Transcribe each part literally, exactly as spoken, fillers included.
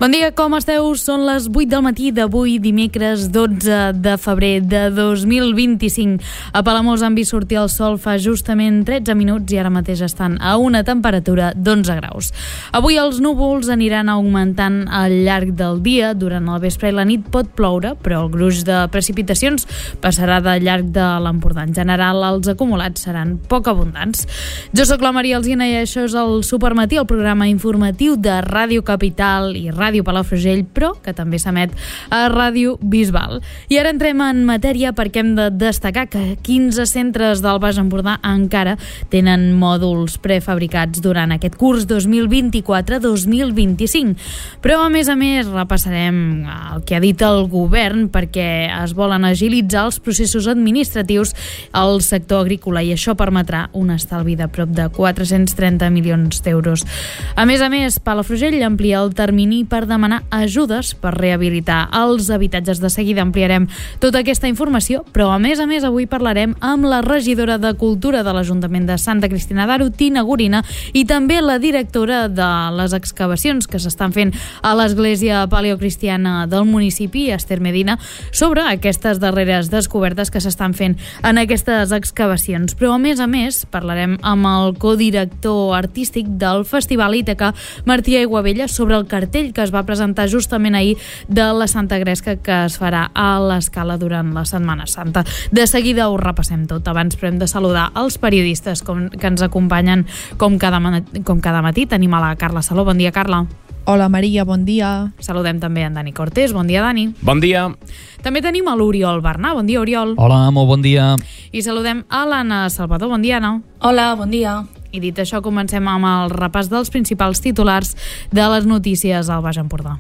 Bon dia, com esteu? Són les vuit del matí d'avui, dimecres dotze de febrer de dos mil vint-i-cinc. A Palamós han vist sortir el sol fa justament tretze minuts i ara mateix estan a una temperatura d'onze graus. Avui els núvols aniran augmentant al llarg del dia. Durant el vespre i la nit pot ploure, però el gruix de precipitacions passarà de llarg de l'Empordà. En general, els acumulats seran poc abundants. Jo sóc la Maria Alsina i això és el Supermatí, el programa informatiu de Ràdio Capital i Ràdio Palafrugell, però que també s'emet a Ràdio Bisbal. I ara entrem en matèria perquè hem de destacar que quinze centres del Baix Empordà encara tenen mòduls prefabricats durant aquest curs dos mil vint-i-quatre dos mil vint-i-cinc. Però, a més a més, repassarem el que ha dit el govern perquè es volen agilitzar els processos administratius al sector agrícola i això permetrà un estalvi de prop de quatre-cents trenta milions d'euros. A més a més, Palafrugell amplia el termini per demanar ajudes per rehabilitar els habitatges. De seguida ampliarem tota aquesta informació, però a més a més avui parlarem amb la regidora de Cultura de l'Ajuntament de Santa Cristina d'Aro, Tina Gorina, i també la directora de les excavacions que s'estan fent a l'església paleocristiana del municipi, Esther Medina, sobre aquestes darreres descobertes que s'estan fent en aquestes excavacions. Però a més a més parlarem amb el codirector artístic del Festival Ítaca, Martí Aiguabella, sobre el cartell que es va presentar justament ahir de la Santa Gresca que es farà a l'Escala durant la Setmana Santa. De seguida ho repassem tot. Abans però hem de saludar els periodistes com, que ens acompanyen com cada, com cada matí. Tenim a la Carla Saló. Bon dia, Carla. Hola, Maria, bon dia. Saludem també en Dani Cortés. Bon dia, Dani. Bon dia. També tenim a l'Oriol Bernà. Bon dia, Oriol. Hola, molt bon dia. I saludem a l'Anna Salvador. Bon dia, Anna. Hola, bon dia. I dit això, comencem amb el repàs dels principals titulars de les notícies al Baix Empordà.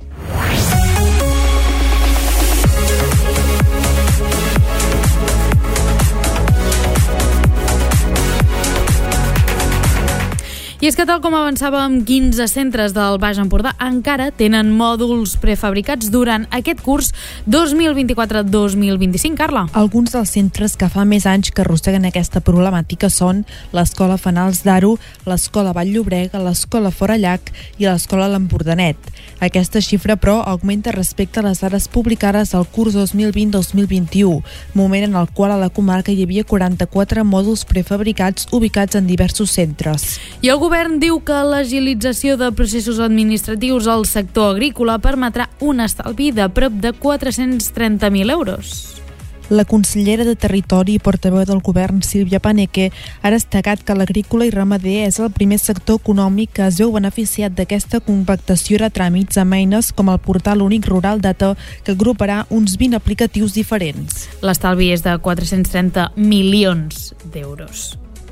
I és que, tal com avançàvem, quinze centres del Baix Empordà encara tenen mòduls prefabricats durant aquest curs dos mil vint-i-quatre dos mil vint-i-cinc. Carla? Alguns dels centres que fa més anys que arrosseguen aquesta problemàtica són l'Escola Fanals d'Aro, l'Escola Vall-llobrega, l'Escola Forallac i l'Escola L'Empordanet. Aquesta xifra, però, augmenta respecte a les dades publicades al curs dos mil vint dos mil vint-i-u, moment en el qual a la comarca hi havia quaranta-quatre mòduls prefabricats ubicats en diversos centres. I el govern diu que l'agilització de processos administratius al sector agrícola permetrà un estalvi de prop de quatre-cents trenta mil euros. La consellera de Territori i portaveu del govern, Sílvia Paneque, ha destacat que l'agrícola i ramader és el primer sector econòmic que es veu beneficiat d'aquesta compactació de tràmits amb eines com el portal únic Rural Data, que agruparà uns vint aplicatius diferents. L'estalvi és de quatre-cents trenta milions d'euros.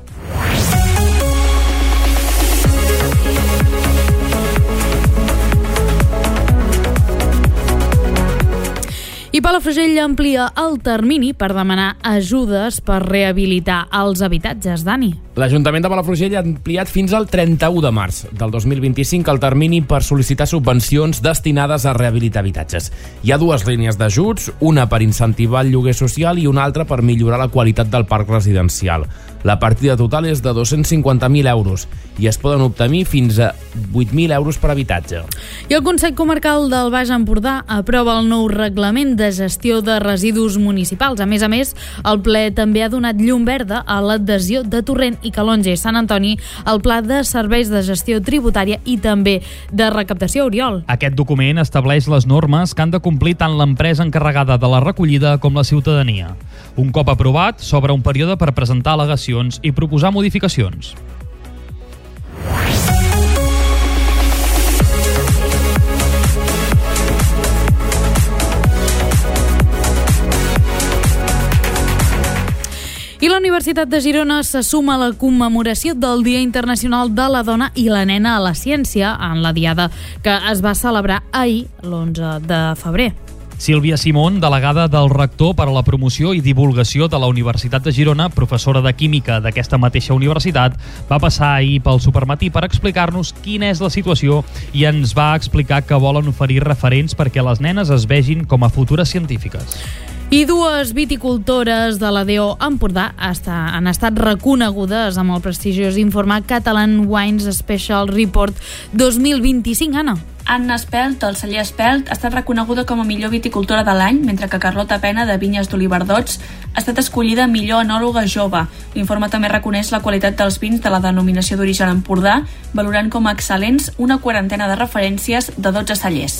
I Palafrugell amplia el termini per demanar ajudes per rehabilitar els habitatges. Dani? L'Ajuntament de Palafrugell ha ampliat fins al trenta-u de març del dos mil vint-i-cinc el termini per sol·licitar subvencions destinades a rehabilitar habitatges. Hi ha dues línies d'ajuts, una per incentivar el lloguer social i una altra per millorar la qualitat del parc residencial. La partida total és de dos-cents cinquanta mil euros i es poden obtenir fins a vuit mil euros per habitatge. I el Consell Comarcal del Baix Empordà aprova el nou reglament de gestió de residus municipals. A més a més, el ple també ha donat llum verda a l'adhesió de Torrent i Calonge i Sant Antoni al Pla de Serveis de Gestió Tributària i també de recaptació. Oriol? Aquest document estableix les normes que han de complir tant l'empresa encarregada de la recollida com la ciutadania. Un cop aprovat, s'obre un període per presentar al·legacions i proposar modificacions. I la Universitat de Girona se suma a la commemoració del Dia Internacional de la Dona i la Nena a la Ciència en la Diada que es va celebrar ahir, l'onze de febrer. Sílvia Simón, delegada del rector per a la promoció i divulgació de la Universitat de Girona, professora de Química d'aquesta mateixa universitat, va passar ahir pel Supermatí per explicar-nos quina és la situació i ens va explicar que volen oferir referents perquè les nenes es vegin com a futures científiques. I dues viticultores de l'A D O Empordà han estat reconegudes amb el prestigiós informe Catalan Wines Special Report dos mil vint-i-cinc, Anna. Anna Espelt, del celler Espelt, ha estat reconeguda com a millor viticultora de l'any, mentre que Carlota Pena, de Vinyes d'Oliverdots, ha estat escollida millor enòloga jove. L'informe també reconeix la qualitat dels vins de la denominació d'origen Empordà, valorant com a excel·lents una quarantena de referències de dotze cellers.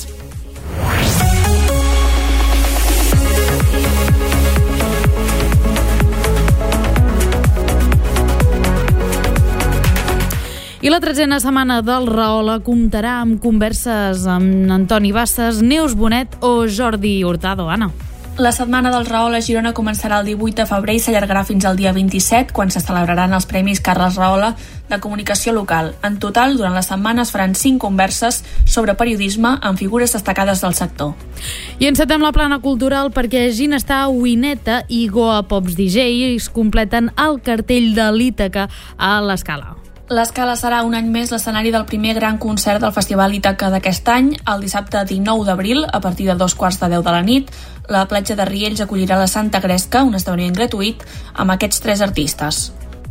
I la tretzena setmana del Rahola comptarà amb converses amb Antoni Bassas, Neus Bonet o Jordi Hurtado. Anna. La setmana del Rahola a Girona començarà el divuit de febrer i s'allargarà fins al dia vint-i-set, quan se celebraran els Premis Carles Rahola de Comunicació Local. En total, durant la setmana es faran cinc converses sobre periodisme amb figures destacades del sector. I encetem la plana cultural perquè Ginestar, Wineta i Goa Pops D Js completen el cartell de l'Ítaca a l'Escala. L'Escala serà un any més l'escenari del primer gran concert del Festival Ítaca d'aquest any. El dissabte dinou d'abril, a partir de dos quarts de deu de la nit, la platja de Riells acollirà la Santa Gresca, un esdeveniment gratuït, amb aquests tres artistes.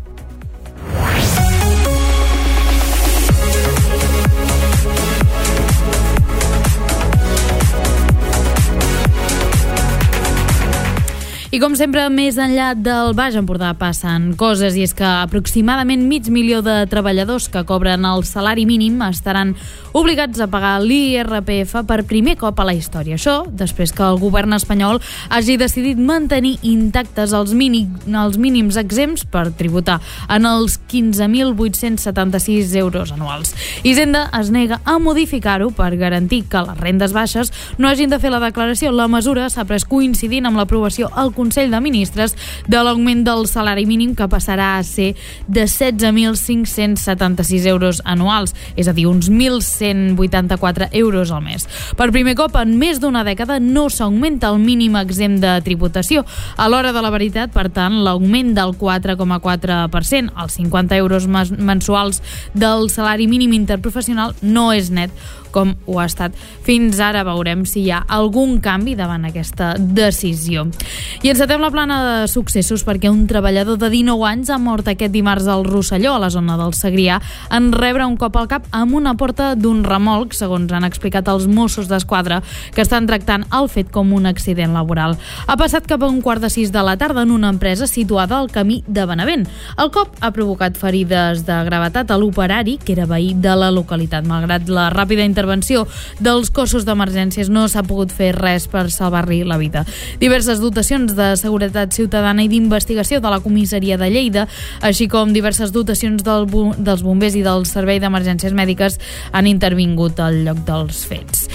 I com sempre, més enllà del Baix Empordà passen coses, i és que aproximadament mig milió de treballadors que cobren el salari mínim estaran obligats a pagar l'I R P F per primer cop a la història. Això després que el govern espanyol hagi decidit mantenir intactes els, mínim, els mínims exempts per tributar en els quinze mil vuit-cents setanta-sis euros anuals. Hisenda es nega a modificar-ho per garantir que les rendes baixes no hagin de fer la declaració. La mesura s'ha pres coincidint amb l'aprovació al Consell de Ministres de l'augment del salari mínim, que passarà a ser de setze mil cinc-cents setanta-sis euros anuals, és a dir, uns mil cent vuitanta-quatre euros al mes. Per primer cop en més d'una dècada no s'augmenta el mínim exempt de tributació. A l'hora de la veritat, per tant, l'augment del quatre coma quatre per cent, els cinquanta euros mensuals del salari mínim interprofessional, no és net com ho ha estat fins ara. Veurem si hi ha algun canvi davant aquesta decisió. I encetem la plana de successos perquè un treballador de dinou anys ha mort aquest dimarts al Rosselló, a la zona del Segrià, en rebre un cop al cap amb una porta d'un remolc, segons han explicat els Mossos d'Esquadra, que estan tractant el fet com un accident laboral. Ha passat cap a un quart de sis de la tarda en una empresa situada al camí de Benavent. El cop ha provocat ferides de gravetat a l'operari, que era veí de la localitat. Malgrat la ràpida intervenció intervenció dels cossos d'emergències, no s'ha pogut fer res per salvar-li la vida. Diverses dotacions de seguretat ciutadana i d'investigació de la comissaria de Lleida, així com diverses dotacions del, dels bombers i del servei d'emergències mèdiques han intervingut al lloc dels fets.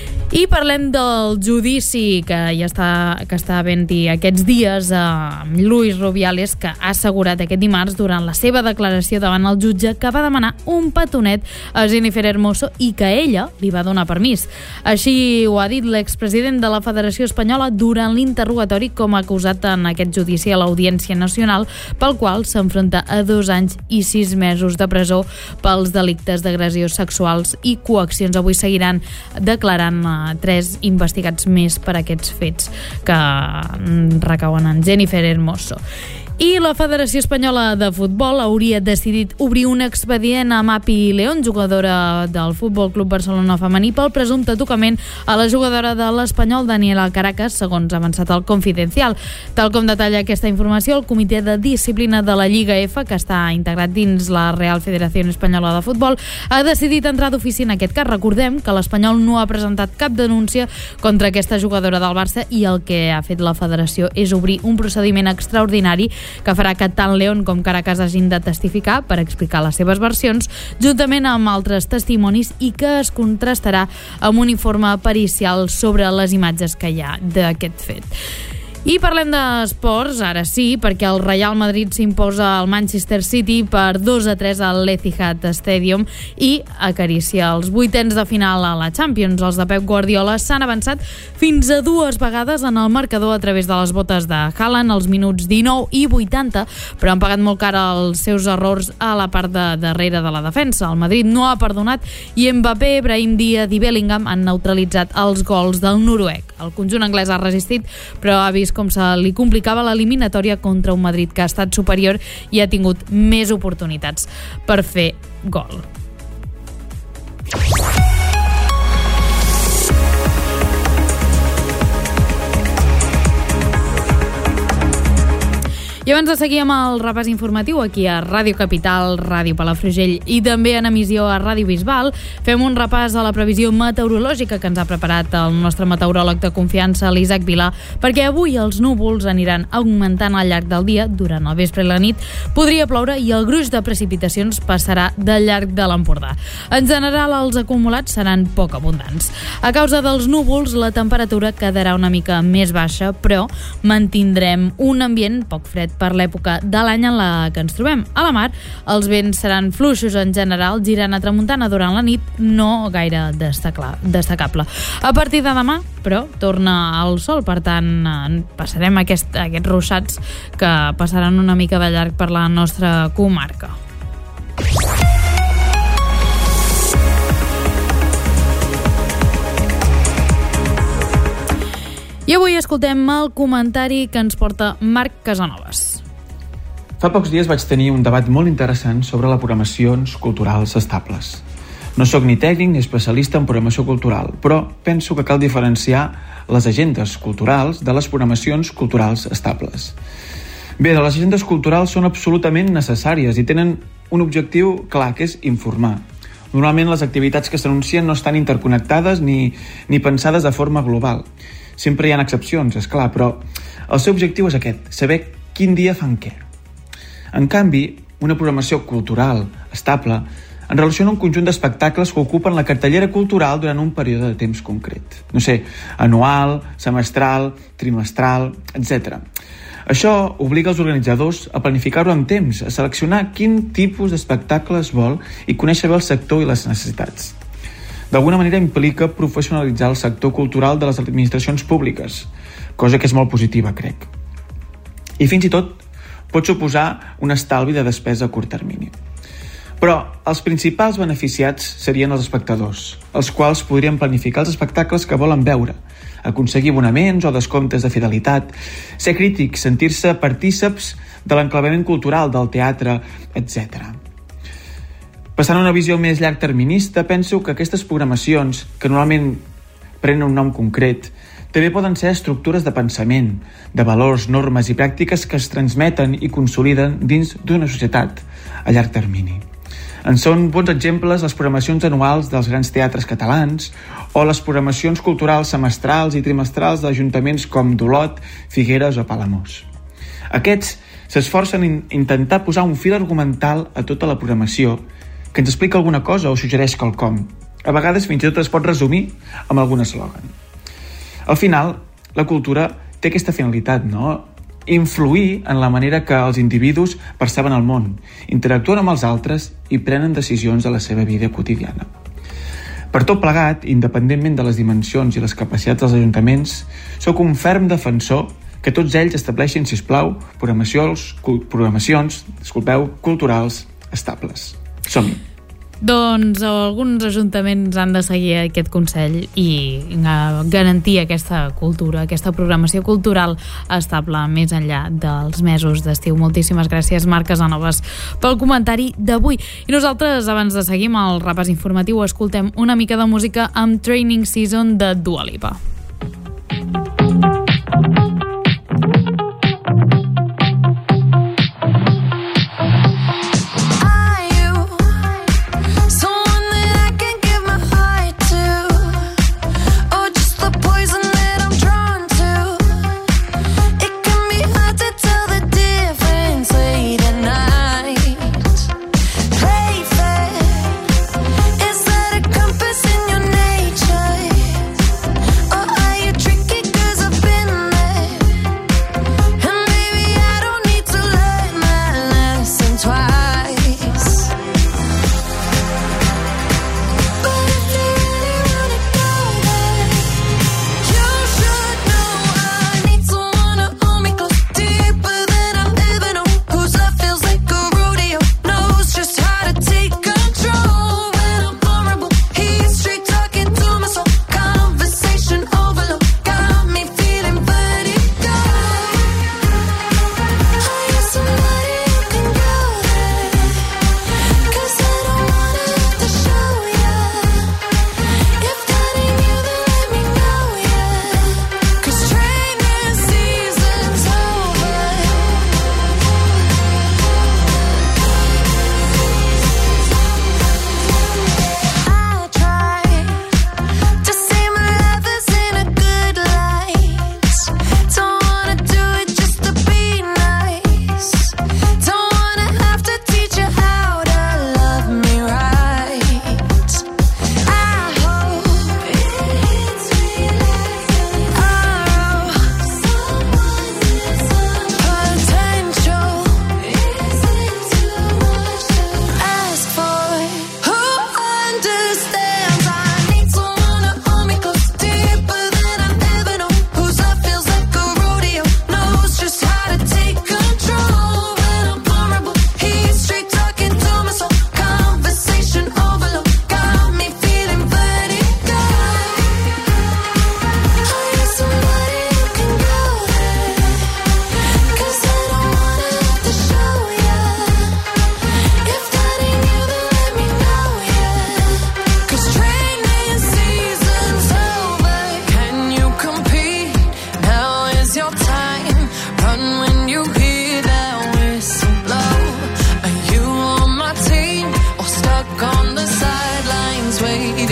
I parlem del judici que ja està, que està havent-hi aquests dies amb Luis Rubiales, que ha assegurat aquest dimarts durant la seva declaració davant el jutge que va demanar un petonet a Jennifer Hermoso i que ella li va donar permís. Així ho ha dit l'expresident de la Federació Espanyola durant l'interrogatori com a acusat en aquest judici a l'Audiència Nacional, pel qual s'enfronta a dos anys i sis mesos de presó pels delictes d'agressions sexuals i coaccions. Avui seguiran declarant tres investigats més per aquests fets que recauen en Jennifer Hermoso. I la Federació Espanyola de Futbol hauria decidit obrir un expedient a Mapi León, jugadora del Futbol Club Barcelona femení, pel presumpte tocament a la jugadora de l'Espanyol Daniela Caracas, segons ha avançat el Confidencial. Tal com detalla aquesta informació, el Comitè de Disciplina de la Lliga F, que està integrat dins la Real Federació Espanyola de Futbol, ha decidit entrar d'ofici en aquest cas. Recordem que l'Espanyol no ha presentat cap denúncia contra aquesta jugadora del Barça i el que ha fet la Federació és obrir un procediment extraordinari que farà que tant León com Caracas hagin de testificar per explicar les seves versions, juntament amb altres testimonis, i que es contrastarà amb un informe pericial sobre les imatges que hi ha d'aquest fet. I parlem d'esports, ara sí, perquè el Real Madrid s'imposa al Manchester City per dos a tres al Etihad Stadium i acaricia els vuitens de final a la Champions. Els de Pep Guardiola s'han avançat fins a dues vegades en el marcador a través de les botes de Haaland als minuts dinou i vuitanta, però han pagat molt car els seus errors a la part de darrere de la defensa. El Madrid no ha perdonat i Mbappé, Brahim Díaz i Bellingham han neutralitzat els gols del noruec. El conjunt anglès ha resistit, però ha vist com se li complicava l'eliminatòria contra un Madrid que ha estat superior i ha tingut més oportunitats per fer gol. I abans de seguir amb el repàs informatiu aquí a Ràdio Capital, Ràdio Palafrugell i també en emissió a Ràdio Bisbal, fem un repàs a la previsió meteorològica que ens ha preparat el nostre meteoròleg de confiança, l'Isaac Vilà, perquè avui els núvols aniran augmentant al llarg del dia. Durant el vespre i la nit podria ploure i el gruix de precipitacions passarà del llarg de l'Empordà. En general, els acumulats seran poc abundants. A causa dels núvols, la temperatura quedarà una mica més baixa, però mantindrem un ambient poc fred per l'època de l'any en la que ens trobem. A la mar, els vents seran fluixos en general, girant a tramuntana durant la nit, no gaire destacable. A partir de demà, però, torna el sol, per tant, passarem aquest, aquests ruixats que passaran una mica de llarg per la nostra comarca. I avui escoltem el comentari que ens porta Marc Casanovas. Fa pocs dies vaig tenir un debat molt interessant sobre les programacions culturals estables. No sóc ni tècnic ni especialista en programació cultural, però penso que cal diferenciar les agendes culturals de les programacions culturals estables. Bé, les agendes culturals són absolutament necessàries i tenen un objectiu clar, que és informar. Normalment les activitats que s'anuncien no estan interconnectades ni, ni pensades de forma global. Sempre hi ha excepcions, és clar, però el seu objectiu és aquest, saber quin dia fan què. En canvi, una programació cultural estable en relaciona un conjunt d'espectacles que ocupen la cartellera cultural durant un període de temps concret. No sé, anual, semestral, trimestral, etcètera. Això obliga els organitzadors a planificar-ho amb temps, a seleccionar quin tipus d'espectacle es vol i conèixer bé el sector i les necessitats. D'alguna manera implica professionalitzar el sector cultural de les administracions públiques, cosa que és molt positiva, crec. I fins i tot pot suposar un estalvi de despesa a curt termini. Però els principals beneficiats serien els espectadors, els quals podrien planificar els espectacles que volen veure, aconseguir abonaments o descomptes de fidelitat, ser crítics, sentir-se partíceps de l'enclavament cultural del teatre, etcètera. Passant a una visió més llargterminista, penso que aquestes programacions, que normalment prenen un nom concret, també poden ser estructures de pensament, de valors, normes i pràctiques que es transmeten i consoliden dins d'una societat a llarg termini. En són bons exemples les programacions anuals dels grans teatres catalans o les programacions culturals semestrals i trimestrals d'ajuntaments com d'Olot, Figueres o Palamós. Aquests s'esforcen en intentar posar un fil argumental a tota la programació que ens explica alguna cosa o suggereix quelcom. A vegades fins i tot es pot resumir amb algun eslògan. Al final, la cultura té aquesta finalitat, no? Influir en la manera que els individus perceben el món, interactuen amb els altres i prenen decisions de la seva vida quotidiana. Per tot plegat, independentment de les dimensions i les capacitats dels ajuntaments, sóc un ferm defensor que tots ells estableixin, sisplau, programacions, programacions disculpeu, culturals estables. Som-hi. Doncs alguns ajuntaments han de seguir aquest consell i garantir aquesta cultura, aquesta programació cultural estable més enllà dels mesos d'estiu. Moltíssimes gràcies, Marc Casanovas, pel comentari d'avui. I nosaltres, abans de seguir amb el repàs informatiu, escoltem una mica de música amb Training Season de Dua Lipa. Oh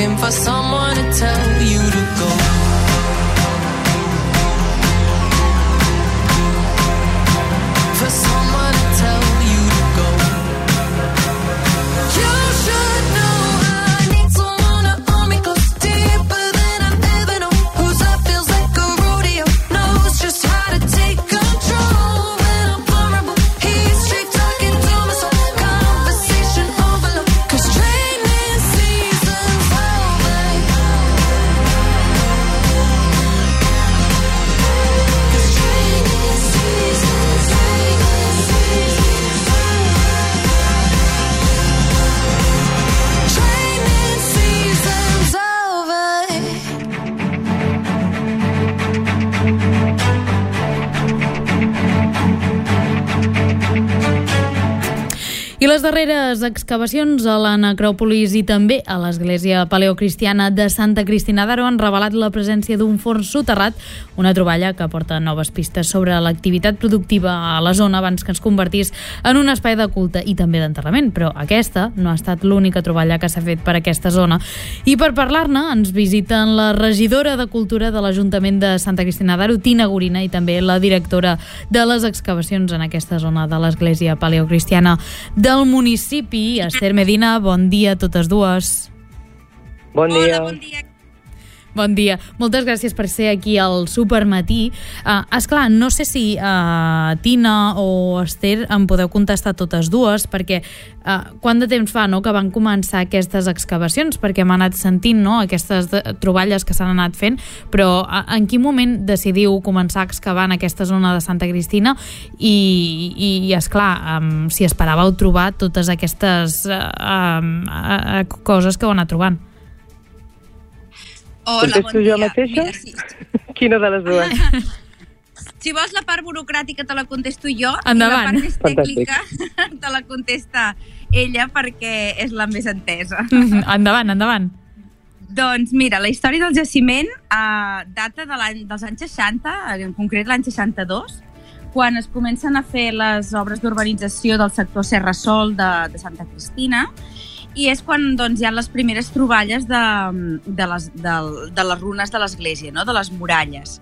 looking for someone to tell you to go. For someone to tell you to go. You should know I need someone to hold me close, deeper than I've ever known. Whose love feels like a rodeo, knows just how to take control when I'm vulnerable. He's straight talking to my soul, conversation overload. 'Cause training season's over. 'Cause training season's training season's training season's over. I les darreres excavacions a la necròpolis i també a l'església paleocristiana de Santa Cristina d'Aro han revelat la presència d'un forn soterrat, una troballa que porta noves pistes sobre l'activitat productiva a la zona abans que es convertís en un espai de culte i també d'enterrament. Però aquesta no ha estat l'única troballa que s'ha fet per aquesta zona. I per parlar-ne ens visiten la regidora de Cultura de l'Ajuntament de Santa Cristina d'Aro, Tina Gorina, i també la directora de les excavacions en aquesta zona de l'església paleocristiana del municipi, Esther Medina. Bon dia a totes dues. Bon dia. Hola, bon dia. Bon dia. Moltes gràcies per ser aquí al Supermatí. Uh, esclar, no sé si uh, Tina o Esther em podeu contestar totes dues, perquè uh, quant de temps fa, no?, que van començar aquestes excavacions, perquè hem anat sentint, no?, aquestes de, troballes que s'han anat fent, però uh, en quin moment decidiu començar a excavar en aquesta zona de Santa Cristina i, i, i esclar, um, si esperàveu trobar totes aquestes uh, um, uh, uh, coses que heu anat trobant? Hola, Contesto bon dia. jo mateixa? Mira, sí. Quina de les dues? Si vols la part burocràtica te la contesto jo. Endavant. I la part més tècnica te la contesta ella perquè és la més entesa. Endavant, endavant. Doncs mira, la història del jaciment eh, data de l'any, dels anys seixanta, en concret l'any seixanta-dos, quan es comencen a fer les obres d'urbanització del sector Serra Sol de, de Santa Cristina, i és quan doncs, hi ha les primeres troballes de, de, les, de, de les runes de l'església, no?, de les muralles.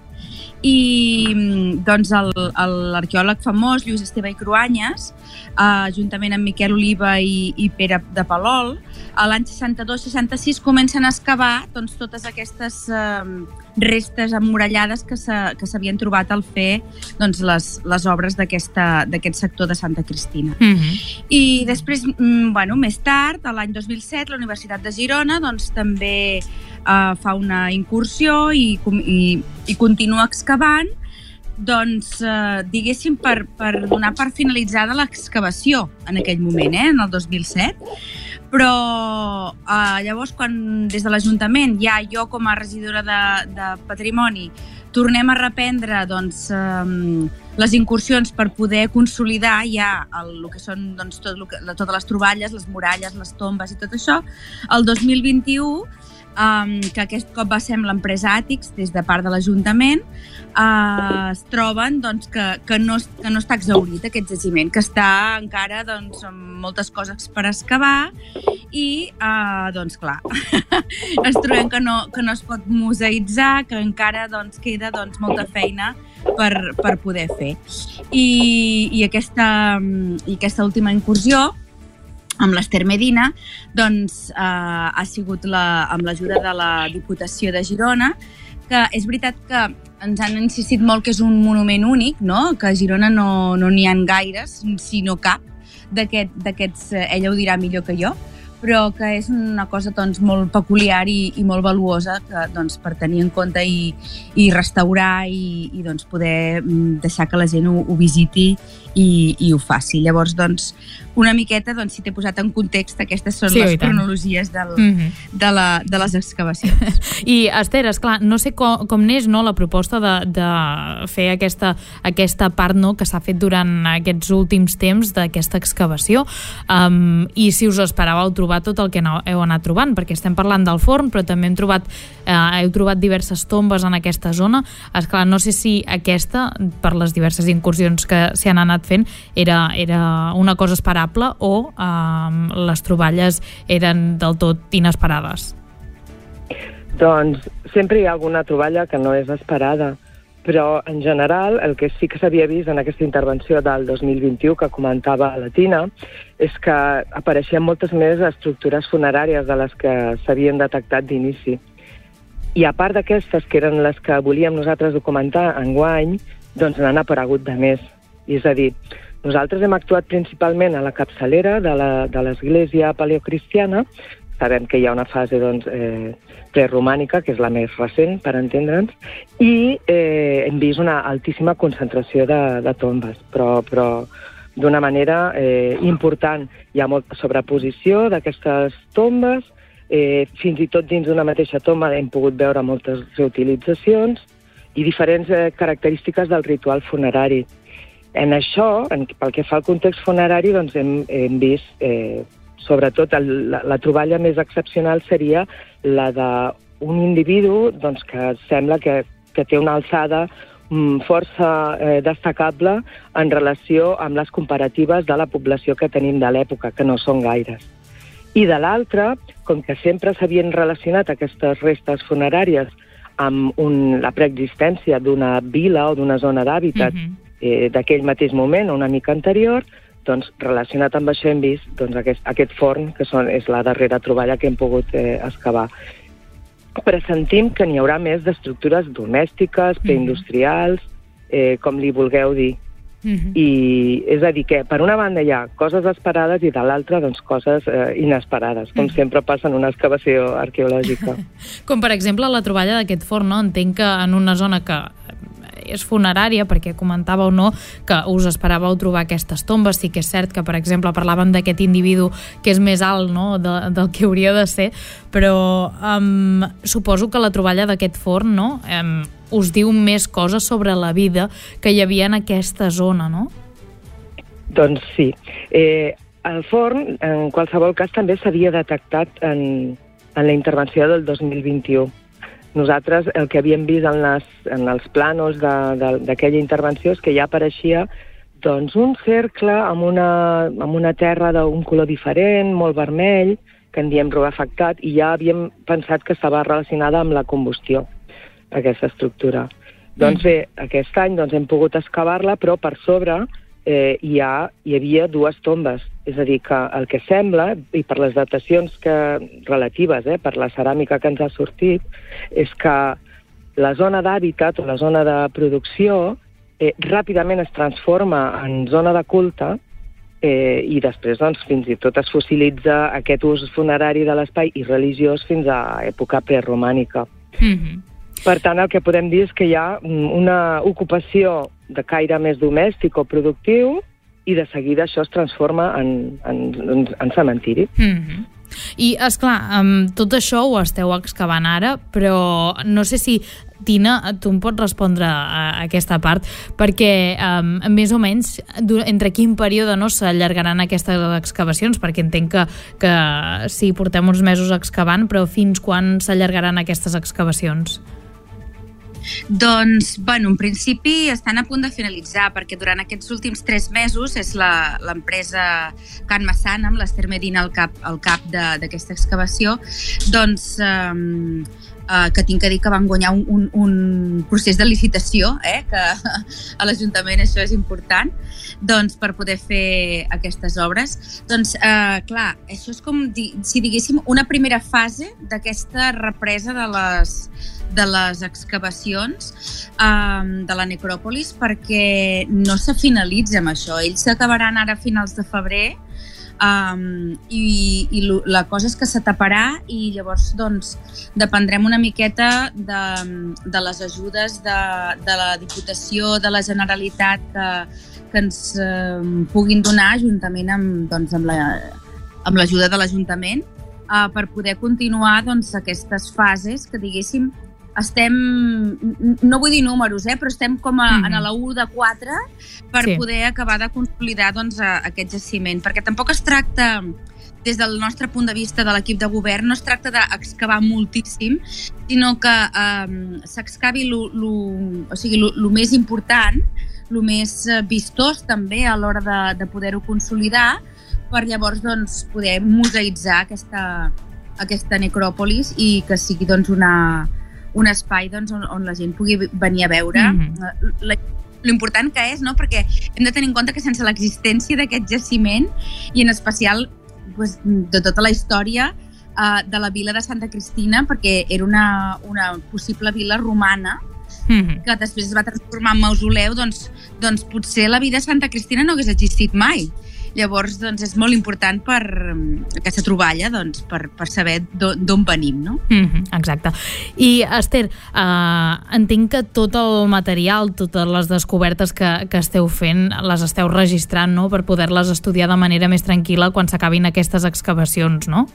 I doncs l'arqueòleg famós Lluís Esteve i Cruanyes, eh, juntament amb Miquel Oliva i, i Pere de Palol, a l'any seixanta-dos seixanta-sis comencen a excavar doncs, totes aquestes eh, restes emmurallades que s'havien trobat al fer doncs, les, les obres d'aquest sector de Santa Cristina. Mm-hmm. I després, bueno, més tard, l'any dos mil set, la Universitat de Girona doncs, també eh, fa una incursió i, i, i continua excavant, doncs, eh, diguéssim, per, per donar per finalitzada l'excavació en aquell moment, eh, en el dos mil set. Però eh, llavors, quan des de l'Ajuntament, ja jo com a regidora de, de Patrimoni, tornem a reprendre doncs, eh, les incursions per poder consolidar ja el, el que són doncs, tot, el que, totes les troballes, les muralles, les tombes i tot això, el dos mil vint-i-u, Um, que aquest cop va ser amb l'empresa Àtics des de part de l'Ajuntament, uh, es troben doncs, que, que, no, que no està exhaurit aquest jaciment, que està encara doncs, amb moltes coses per excavar i, uh, doncs clar, ens trobem que no, que no es pot museïtzar, que encara doncs, queda doncs, molta feina per, per poder fer. I, i, aquesta, i aquesta última incursió amb l'Esther Medina, doncs, eh, ha sigut la, amb l'ajuda de la Diputació de Girona, que és veritat que ens han insistit molt que és un monument únic, no? Que a Girona no n'hi no ha gaires, si no cap, d'aquests, ella ho dirà millor que jo, però que és una cosa doncs, molt peculiar i, i molt valuosa que, doncs, per tenir en compte i, i restaurar i, i doncs, poder deixar que la gent ho, ho visiti i, i ho faci. Llavors, doncs, una miqueta, doncs, si t'he posat en context, aquestes són sí, les cronologies del, mm-hmm. de, la, de les excavacions. I, Esther, esclar, no sé com, com n'és no, la proposta de, de fer aquesta, aquesta part no, que s'ha fet durant aquests últims temps d'aquesta excavació, um, i si us esperàveu trobar tot el que heu anat trobant, perquè estem parlant del forn, però també hem trobat, eh, heu trobat diverses tombes en aquesta zona. Esclar, no sé si aquesta, per les diverses incursions que s'hi han anat fent, era, era una cosa esperable o eh, les troballes eren del tot inesperades. Doncs sempre hi ha alguna troballa que no és esperada, però en general el que sí que s'havia vist en aquesta intervenció del dos mil vint-i-u que comentava la Tina és que apareixien moltes més estructures funeràries de les que s'havien detectat d'inici. I a part d'aquestes, que eren les que volíem nosaltres documentar enguany, doncs n'han aparegut de més. I és a dir, nosaltres hem actuat principalment a la capçalera de la- de l'església paleocristiana. Sabem que hi ha una fase doncs, eh, preromànica, que és la més recent, per entendre'ns, i eh, hem vist una altíssima concentració de, de tombes, però, però d'una manera eh, important. Hi ha molta sobreposició d'aquestes tombes, eh, fins i tot dins d'una mateixa tomba hem pogut veure moltes reutilitzacions i diferents eh, característiques del ritual funerari. En això, en, pel que fa al context funerari, doncs hem, hem vist, eh, sobretot, el, la, la troballa més excepcional seria la d'un individu doncs, que sembla que, que té una alçada mm, força eh, destacable en relació amb les comparatives de la població que tenim de l'època, que no són gaires. I de l'altra, com que sempre s'havien relacionat aquestes restes funeràries amb un, la preexistència d'una vila o d'una zona d'hàbitat Mhm. eh, d'aquell mateix moment o una mica anterior, doncs relacionat amb això hem vist doncs, aquest, aquest forn, que són, és la darrera troballa que hem pogut eh, excavar. Pressentim que n'hi haurà més d'estructures domèstiques, preindustrials, eh, com li vulgueu dir. Mhm. I és a dir que, per una banda, hi ha coses esperades i de l'altra, doncs, coses eh, inesperades, com sempre passa en una excavació arqueològica. Com, per exemple, la troballa d'aquest forn, no? Entenc que en una zona que és funerària, perquè comentàveu, no?, que us esperàveu trobar aquestes tombes. Sí que és cert que, per exemple, parlaven d'aquest individu que és més alt, no?, de, del que hauria de ser, però um, suposo que la troballa d'aquest forn, no?, um, us diu més coses sobre la vida que hi havia en aquesta zona, no? Doncs sí. Eh, el forn, en qualsevol cas, també s'havia detectat en, en la intervenció del dos mil vint-i-u. Nosaltres el que havíem vist en, les, en els plànols d'aquella intervenció és que ja apareixia doncs, un cercle amb una, amb una terra d'un color diferent, molt vermell, que en diem rurefactat, i ja havíem pensat que estava relacionada amb la combustió, aquesta estructura. Doncs bé, aquest any doncs, hem pogut excavar-la, però per sobre eh, hi, ha, hi havia dues tombes. És a dir, que el que sembla, i per les datacions que, relatives, eh, per la ceràmica que ens ha sortit, és que la zona d'hàbitat o la zona de producció eh, ràpidament es transforma en zona de culte eh, i després doncs, fins i tot es fossilitza aquest ús funerari de l'espai i religiós fins a època preromànica. Mhm. Per tant, el que podem dir és que hi ha una ocupació de caire més domèstic o productiu i de seguida això es transforma en, en, en, en cementiri. Mhm. I, esclar, um, tot això ho esteu excavant ara, però no sé si, Tina, tu em pots respondre a aquesta part, perquè um, més o menys entre quin període no s'allargaran aquestes excavacions, perquè entenc que, que sí, portem uns mesos excavant, però fins quan s'allargaran aquestes excavacions? Doncs, bueno, en principi estan a punt de finalitzar, perquè durant aquests últims tres mesos és la- l'empresa Can Massana, amb l'Ester Medina al cap, al cap de- d'aquesta excavació, doncs, eh, eh, que tinc que dir que van guanyar un, un, un procés de licitació, eh, que a l'Ajuntament això és important, doncs, per poder fer aquestes obres. Doncs, eh, clar, això és com di, si diguéssim una primera fase d'aquesta represa de les de les excavacions um, de la necròpolis, perquè no se finalitza amb això. Ells s'acabaran ara a finals de febrer um, i, i lo, la cosa és que s'ataparà i llavors doncs, dependrem una miqueta de, de les ajudes de, de la Diputació, de la Generalitat que, que ens eh, puguin donar juntament amb, doncs, amb la, amb l'ajuda de l'Ajuntament uh, per poder continuar doncs, aquestes fases que, diguéssim, estem, no vull dir números, eh, però estem com a, mm-hmm. en la u de quatre per sí. poder acabar de consolidar doncs, aquest jaciment, perquè tampoc es tracta, des del nostre punt de vista de l'equip de govern, no es tracta d'excavar moltíssim, sinó que eh, s'excavi lo, lo, o sigui, lo, lo més important, lo més vistós també a l'hora de, de poder-ho consolidar, per llavors doncs, poder museïtzar aquesta, aquesta necròpolis i que sigui doncs, una, un espai doncs, on, on la gent pugui venir a veure mm-hmm. la, l'important que és, no? Perquè hem de tenir en compte que sense l'existència d'aquest jaciment i en especial pues, de tota la història uh, de la vila de Santa Cristina, perquè era una, una possible vila romana mm-hmm. que després es va transformar en mausoleu, doncs, doncs potser la vida de Santa Cristina no hagués existit mai. Llavors, doncs, és molt important per aquesta troballa, doncs, per, per saber d'on venim, no? Mm-hmm, exacte. I, Esther, eh, entenc que tot el material, totes les descobertes que, que esteu fent, les esteu registrant, no?, per poder-les estudiar de manera més tranquil·la quan s'acabin aquestes excavacions, no?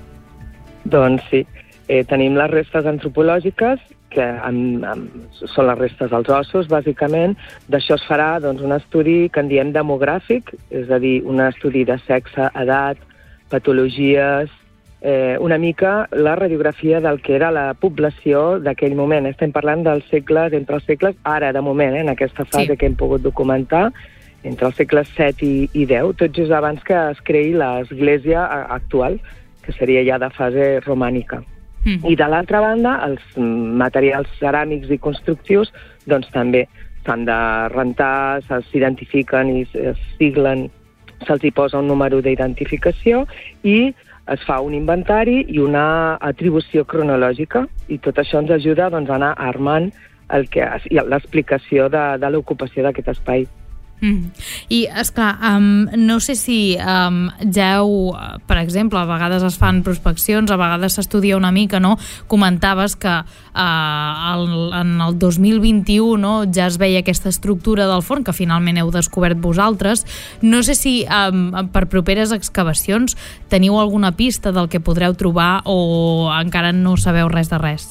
Doncs sí. Eh, tenim les restes antropològiques, que amb, amb, són les restes dels ossos, bàsicament. D'això es farà doncs, un estudi que en diem demogràfic, és a dir, un estudi de sexe, edat, patologies, eh, una mica la radiografia del que era la població d'aquell moment. Estem parlant dels segles, entre els segles, ara de moment, eh, en aquesta fase sí. que hem pogut documentar, entre els segles set i, i deu, tot just abans que es creï l'església actual, que seria ja de fase romànica. Mm. I de l'altra banda, els materials ceràmics i constructius doncs també s'han de rentar, s'identifiquen i es siglen, se'ls hi posa un número d'identificació i es fa un inventari i una atribució cronològica i tot això ens ajuda doncs, a anar armant el que, l'explicació de, de l'ocupació d'aquest espai. Mm. I, esclar, um, no sé si um, ja heu, per exemple, a vegades es fan prospeccions, a vegades s'estudia una mica, no? Comentaves que uh, el, en el dos mil vint-i-u no, ja es veia aquesta estructura del forn que finalment heu descobert vosaltres. No sé si um, per properes excavacions teniu alguna pista del que podreu trobar o encara no sabeu res de res?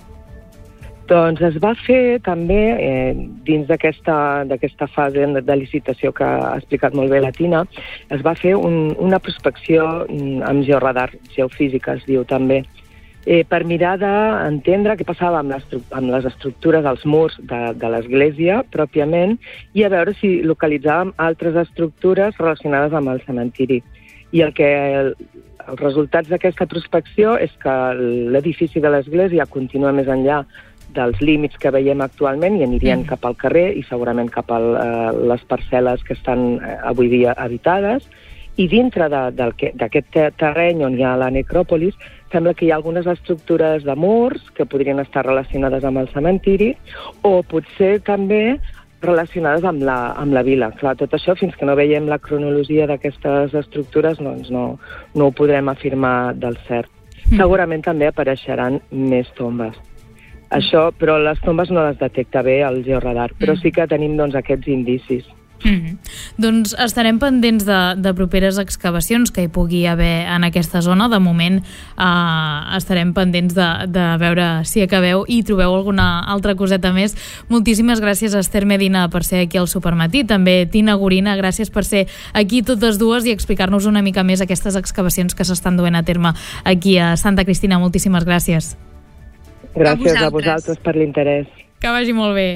Doncs es va fer també, eh, dins d'aquesta d'aquesta fase de licitació que ha explicat molt bé la Tina, es va fer un, una prospecció amb georadar, geofísica es diu també, eh, per mirar d'entendre què passava amb les, amb les estructures dels murs de, de l'església pròpiament i a veure si localitzàvem altres estructures relacionades amb el cementiri. I el que el, els resultats d'aquesta prospecció és que l'edifici de l'església continua més enllà dels límits que veiem actualment i anirien mm. cap al carrer i segurament cap a uh, les parcel·les que estan uh, avui dia habitades. I dintre d'aquest terreny on hi ha la necròpolis sembla que hi ha algunes estructures de murs que podrien estar relacionades amb el cementiri o potser també relacionades amb la, amb la vila. Clar, tot això, fins que no veiem la cronologia d'aquestes estructures, doncs no, no ho podrem afirmar del cert. Mm. Segurament també apareixeran més tombes. Això, però les tombes no les detecta bé el georadar, però sí que tenim doncs, aquests indicis. Mm-hmm. Doncs estarem pendents de, de properes excavacions que hi pugui haver en aquesta zona. De moment eh, estarem pendents de, de veure si acabeu i trobeu alguna altra coseta més. Moltíssimes gràcies, Esther Medina, per ser aquí al Supermatí. També Tina Gorina, gràcies per ser aquí totes dues i explicar-nos una mica més aquestes excavacions que s'estan duent a terme aquí a Santa Cristina. Moltíssimes gràcies. Gràcies a vosaltres, a vosaltres per l'interès. Que vagi molt bé.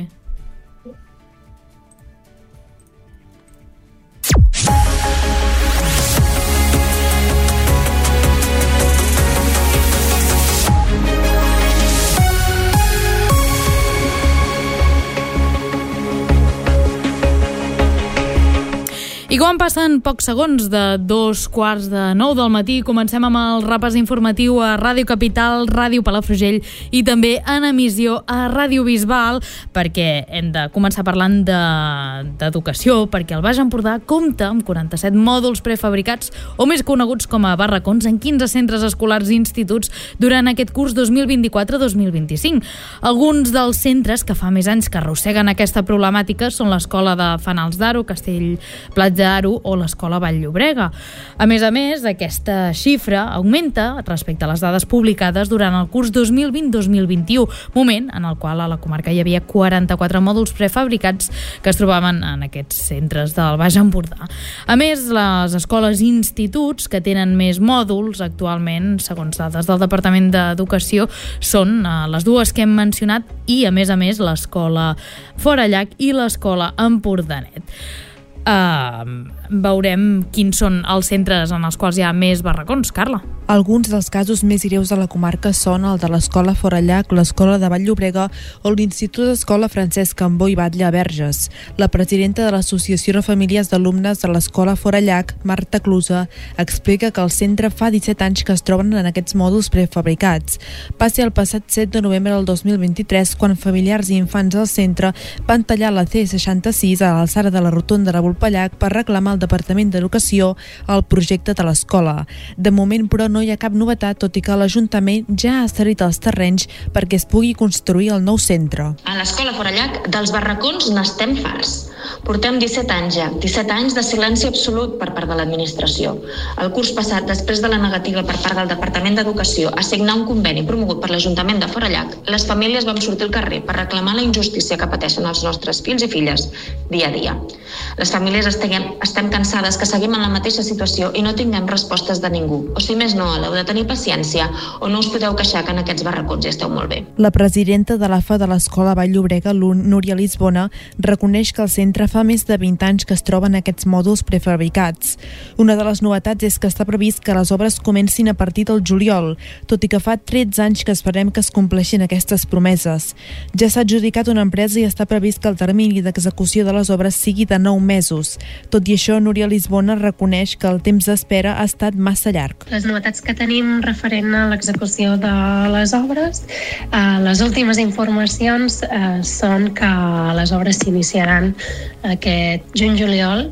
I quan passen pocs segons de dos quarts de nou del matí, comencem amb el repàs informatiu a Ràdio Capital, Ràdio Palafrugell i també en emissió a Ràdio Bisbal, perquè hem de començar parlant d'educació, de, perquè el Baix Empordà compta amb quaranta-set mòduls prefabricats, o més coneguts com a barracons, en quinze centres escolars i instituts durant aquest curs dos mil vint-i-quatre dos mil vint-i-cinc. Alguns dels centres que fa més anys que arrosseguen aquesta problemàtica són l'Escola de Fanals d'Aro, Castell-Platja d'Aro o l'Escola Vall-llobrega. A més a més, aquesta xifra augmenta respecte a les dades publicades durant el curs dos mil vint dos mil vint-i-u, moment en el qual a la comarca hi havia quaranta-quatre mòduls prefabricats que es trobaven en aquests centres del Baix Empordà. A més, les escoles i instituts que tenen més mòduls actualment, segons dades del Departament d'Educació, són les dues que hem mencionat i, a més a més, l'Escola Forallac i l'Escola Empordanet. Uh, veurem quins són els centres en els quals hi ha més barracons, Carla. Alguns dels casos més greus de la comarca són el de l'Escola Forallac, l'Escola de Vall-llobrega o l'Institut d'Escola Francesc Cambó i Batlle a Verges. La presidenta de l'Associació de Famílies d'Alumnes de l'Escola Forallac, Marta Clusa, explica que el centre fa disset anys que es troben en aquests mòduls prefabricats. Va ser el passat set de novembre del dos mil vint-i-tres quan familiars i infants del centre van tallar la C seixanta-sis a l'alçada de la rotonda de Vulpellac per reclamar al Departament d'Educació el projecte de l'escola. De moment, però, no hi ha cap novetat, tot i que l'Ajuntament ja ha cedit els terrenys perquè es pugui construir el nou centre. A l'Escola Forallac, dels barracons n'estem farts. Portem disset anys ja, disset anys de silenci absolut per part de l'administració. El curs passat, després de la negativa per part del Departament d'Educació a signar un conveni promogut per l'Ajuntament de Forallac, les famílies vam sortir al carrer per reclamar la injustícia que pateixen els nostres fills i filles dia a dia. Les famílies estem, estem cansades que seguim en la mateixa situació i no tinguem respostes de ningú. O si més no, heu de tenir paciència o no us podeu queixar que en aquests barracons hi esteu molt bé. La presidenta de l'A F A de l'Escola Vall-llobrega, Núria Lisbona, reconeix que el centre fa més de vint anys que es troben aquests mòduls prefabricats. Una de les novetats és que està previst que les obres comencin a partir del juliol, tot i que fa tretze anys que esperem que es compleixin aquestes promeses. Ja s'ha adjudicat una empresa i està previst que el termini d'execució de les obres sigui de nou mesos. Tot i això, Núria Lisbona reconeix que el temps d'espera ha estat massa llarg. Les novetats que tenim referent a l'execució de les obres, eh, les últimes informacions eh, són que les obres s'iniciaran aquest juny-juliol,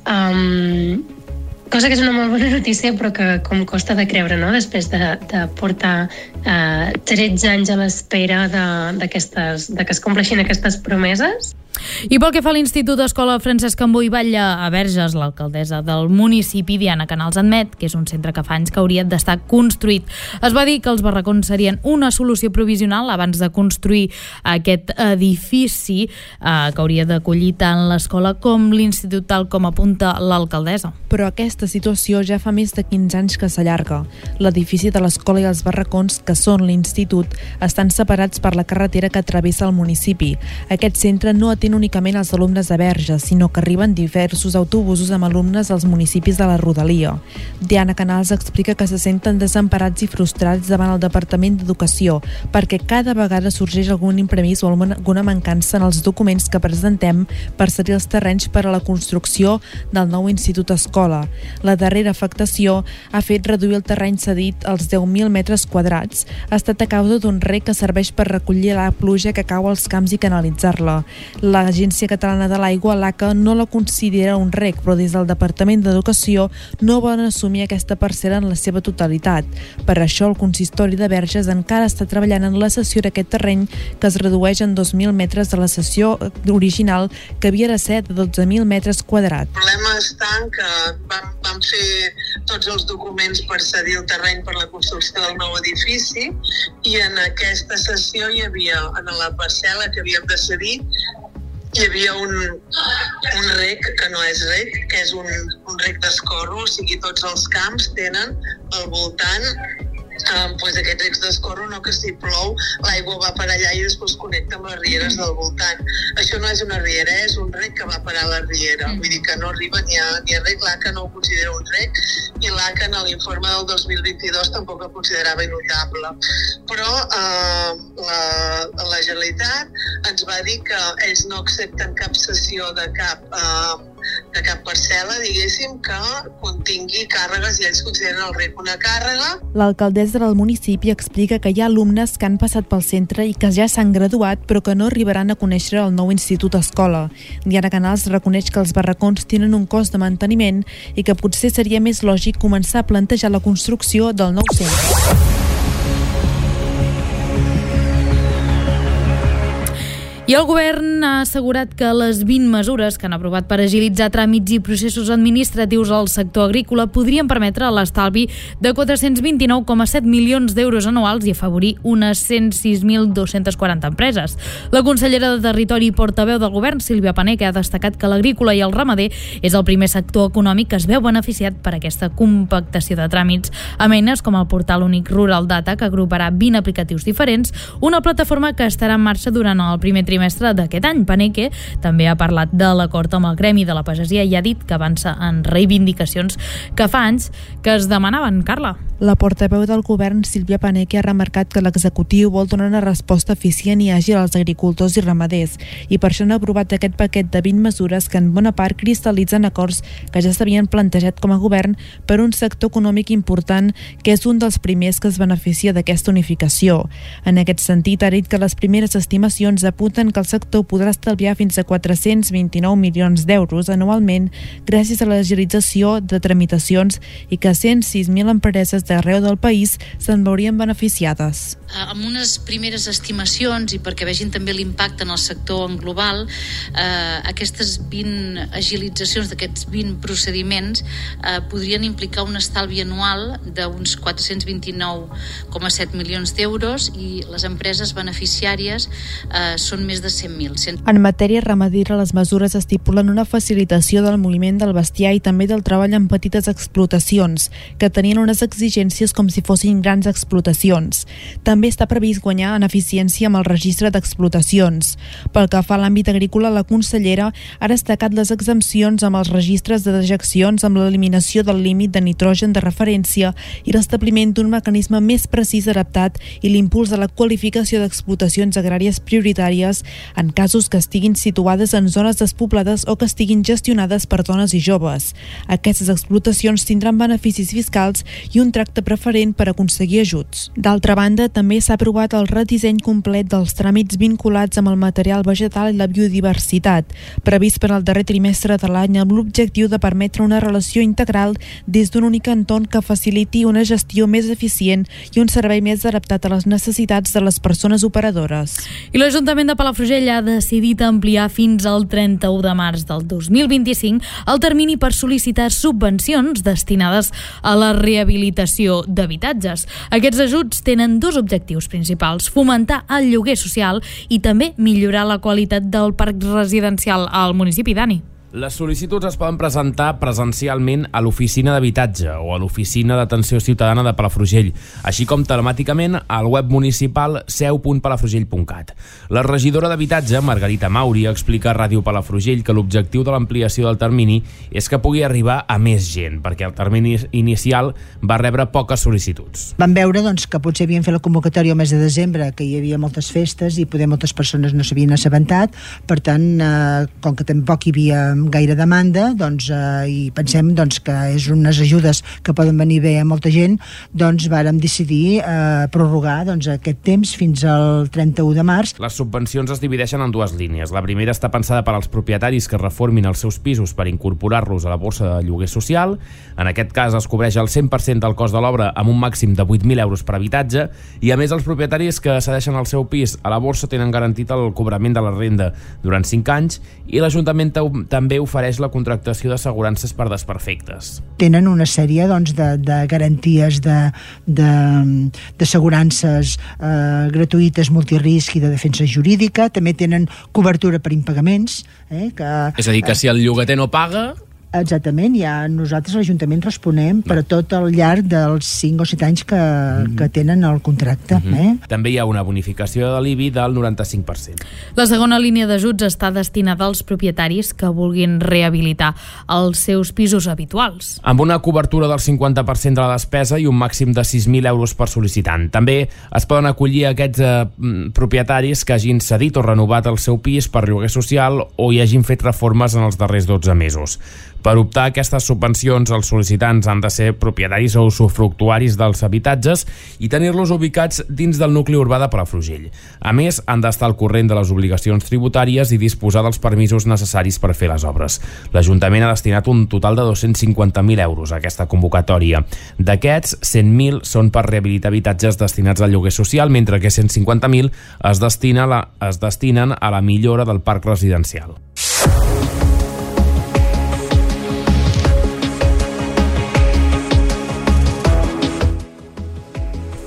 um, cosa que és una molt bona notícia però que com costa de creure, no? Després de, de portar eh, tretze anys a l'espera de, d'aquestes, de que es compleixin aquestes promeses. I pel que fa a l'Institut d'Escola Francesc Cambó i Batlle a Verges, l'alcaldessa del municipi, Diana Canals, admet que és un centre que fa anys que hauria d'estar construït. Es va dir que els barracons serien una solució provisional abans de construir aquest edifici eh, que hauria d'acollir tant l'escola com l'institut, tal com apunta l'alcaldessa. Però aquesta situació ja fa més de quinze anys que s'allarga. L'edifici de l'escola i els barracons, que són l'institut, estan separats per la carretera que travessa el municipi. Aquest centre no atén únicament els alumnes de Verges, sinó que arriben diversos autobusos amb alumnes als municipis de la rodalia. Diana Canals explica que se senten desemparats i frustrats davant el Departament d'Educació perquè cada vegada sorgeix algun imprevist o alguna mancança en els documents que presentem per cedir els terrenys per a la construcció del nou institut escola. La darrera afectació ha fet reduir el terreny cedit als deu mil metres quadrats. Ha estat a causa d'un rec que serveix per recollir la pluja que cau als camps i canalitzar-la. L'Agència Catalana de l'Aigua, l'A C A, no la considera un rec, però des del Departament d'Educació no volen assumir aquesta parcel·la en la seva totalitat. Per això, el consistori de Verges encara està treballant en la cessió d'aquest terreny, que es redueix en dos mil metres de la cessió original, que havia de ser de dotze mil metres quadrats. El problema està en que vam, vam fer tots els documents per cedir el terreny per la construcció del nou edifici i en aquesta cessió hi havia, en la parcel·la que havíem de cedir, hi havia un, un rec que no és rec, que és un, un rec d'escorro, o sigui, tots els camps tenen al voltant Um, pues aquests recs d'escorro, no, que si plou l'aigua va per allà i després connecta amb les rieres del voltant. Això no és una riera, és un rec que va parar a la riera, vull dir que no arriba ni a, ni a rec. L'A C A no ho considera un rec i l'A C A en l'informe del dos mil vint-i-dos tampoc el considerava inundable. Però uh, la, la Generalitat ens va dir que ells no accepten cap cessió de cap uh, de cap parcel·la, diguéssim, que contingui càrregues i ells consideren el rec una càrrega. L'alcaldessa del municipi explica que hi ha alumnes que han passat pel centre i que ja s'han graduat però que no arribaran a conèixer el nou institut escola. Diana Canals reconeix que els barracons tenen un cost de manteniment i que potser seria més lògic començar a plantejar la construcció del nou centre. I el govern ha assegurat que les vint mesures que han aprovat per agilitzar tràmits i processos administratius al sector agrícola podrien permetre l'estalvi de quatre-cents vint-i-nou coma set milions d'euros anuals i afavorir unes cent sis mil dos-cents quaranta empreses. La consellera de Territori i portaveu del govern, Sílvia Paneque, ha destacat que l'agrícola i el ramader és el primer sector econòmic que es veu beneficiat per aquesta compactació de tràmits amb eines com el portal únic Rural Data, que agruparà vint aplicatius diferents, una plataforma que estarà en marxa durant el primer trimestre d'aquest any. Paneque també ha parlat de l'acord amb el Gremi de la Pagesia i ha dit que avança en reivindicacions que fa anys que es demanaven. Carla. La portaveu del govern, Sílvia Paneque, ha remarcat que l'executiu vol donar una resposta eficient i àgil als agricultors i ramaders i per això han aprovat aquest paquet de vint mesures que en bona part cristal·litzen acords que ja s'havien plantejat com a govern per un sector econòmic important que és un dels primers que es beneficia d'aquesta unificació. En aquest sentit, ha dit que les primeres estimacions apunten que el sector podrà estalviar fins a quatre-cents vint-i-nou milions d'euros anualment gràcies a l'agilització de tramitacions i que cent sis mil empreses d'arreu del país se'n veurien beneficiades. Amb unes primeres estimacions i perquè vegin també l'impacte en el sector en global, eh, aquestes vint agilitzacions d'aquests vint procediments eh, podrien implicar un estalvi anual d'uns quatre-cents vint-i-nou coma set milions d'euros i les empreses beneficiàries eh, són més de cent mil. En matèria ramadera, les mesures estipulen una facilitació del moviment del bestiar i també del treball en petites explotacions, que tenien unes exigències com si fossin grans explotacions. També està previst guanyar en eficiència amb el registre d'explotacions. Pel que fa a l'àmbit agrícola, la consellera ha destacat les exempcions amb els registres de dejeccions, amb l'eliminació del límit de nitrogen de referència i l'establiment d'un mecanisme més precís adaptat i l'impuls de la qualificació d'explotacions agràries prioritàries en casos que estiguin situades en zones despoblades o que estiguin gestionades per dones i joves. Aquestes explotacions tindran beneficis fiscals i un tracte preferent per aconseguir ajuts. D'altra banda, també s'ha aprovat el redisseny complet dels tràmits vinculats amb el material vegetal i la biodiversitat, previst per al darrer trimestre de l'any amb l'objectiu de permetre una relació integral des d'un únic entorn que faciliti una gestió més eficient i un servei més adaptat a les necessitats de les persones operadores. I l'Ajuntament de Palafrugell ha decidit ampliar fins al trenta-u de març del dos mil vint-i-cinc el termini per sol·licitar subvencions destinades a la rehabilitació d'habitatges. Aquests ajuts tenen dos objectius principals: fomentar el lloguer social i també millorar la qualitat del parc residencial al municipi. Dani. Les sol·licituds es poden presentar presencialment a l'oficina d'habitatge o a l'oficina d'atenció ciutadana de Palafrugell, així com telemàticament al web municipal seu punt palafrugell punt cat. La regidora d'habitatge, Margarita Mauri, explica a Ràdio Palafrugell que l'objectiu de l'ampliació del termini és que pugui arribar a més gent, perquè el termini inicial va rebre poques sol·licituds. Vam veure doncs, que potser havien fet la convocatòria el mes de desembre, que hi havia moltes festes i poder moltes persones no s'havien assabentat, per tant, eh, com que tampoc hi havia gaire demanda, doncs, eh, i pensem doncs, que és unes ajudes que poden venir bé a molta gent, doncs vàrem decidir eh, prorrogar doncs, aquest temps fins al trenta-u de març. Les subvencions es divideixen en dues línies. La primera està pensada per als propietaris que reformin els seus pisos per incorporar-los a la borsa de lloguer social. En aquest cas es cobreix el cent per cent del cost de l'obra amb un màxim de vuit mil euros per habitatge i a més els propietaris que cedeixen el seu pis a la borsa tenen garantit el cobrament de la renda durant cinc anys i l'Ajuntament també també ofereix la contractació d'assegurances per desperfectes. Tenen una sèrie doncs, de, de garanties d'assegurances eh, gratuïtes, multirisc i de defensa jurídica. També tenen cobertura per impagaments. Eh, que, és a dir, que si el llogater no paga... Exactament, ja nosaltres l'Ajuntament responem per a tot el llarg dels cinc o set anys que, mm-hmm. que tenen el contracte. Mm-hmm. eh? També hi ha una bonificació de l'I B I del noranta-cinc per cent. La segona línia d'ajuts està destinada als propietaris que vulguin rehabilitar els seus pisos habituals. Amb una cobertura del cinquanta per cent de la despesa i un màxim de sis mil euros per sol·licitant. També es poden acollir aquests eh, propietaris que hagin cedit o renovat el seu pis per lloguer social o hi hagin fet reformes en els darrers dotze mesos. Per optar a aquestes subvencions, els sol·licitants han de ser propietaris o usufructuaris dels habitatges i tenir-los ubicats dins del nucli urbà de Palafrugell. A més, han d'estar al corrent de les obligacions tributàries i disposar dels permisos necessaris per fer les obres. L'Ajuntament ha destinat un total de dos-cents cinquanta mil euros a aquesta convocatòria. D'aquests, cent mil són per rehabilitar habitatges destinats al lloguer social, mentre que cent cinquanta mil es, destina la, es destinen a la millora del parc residencial.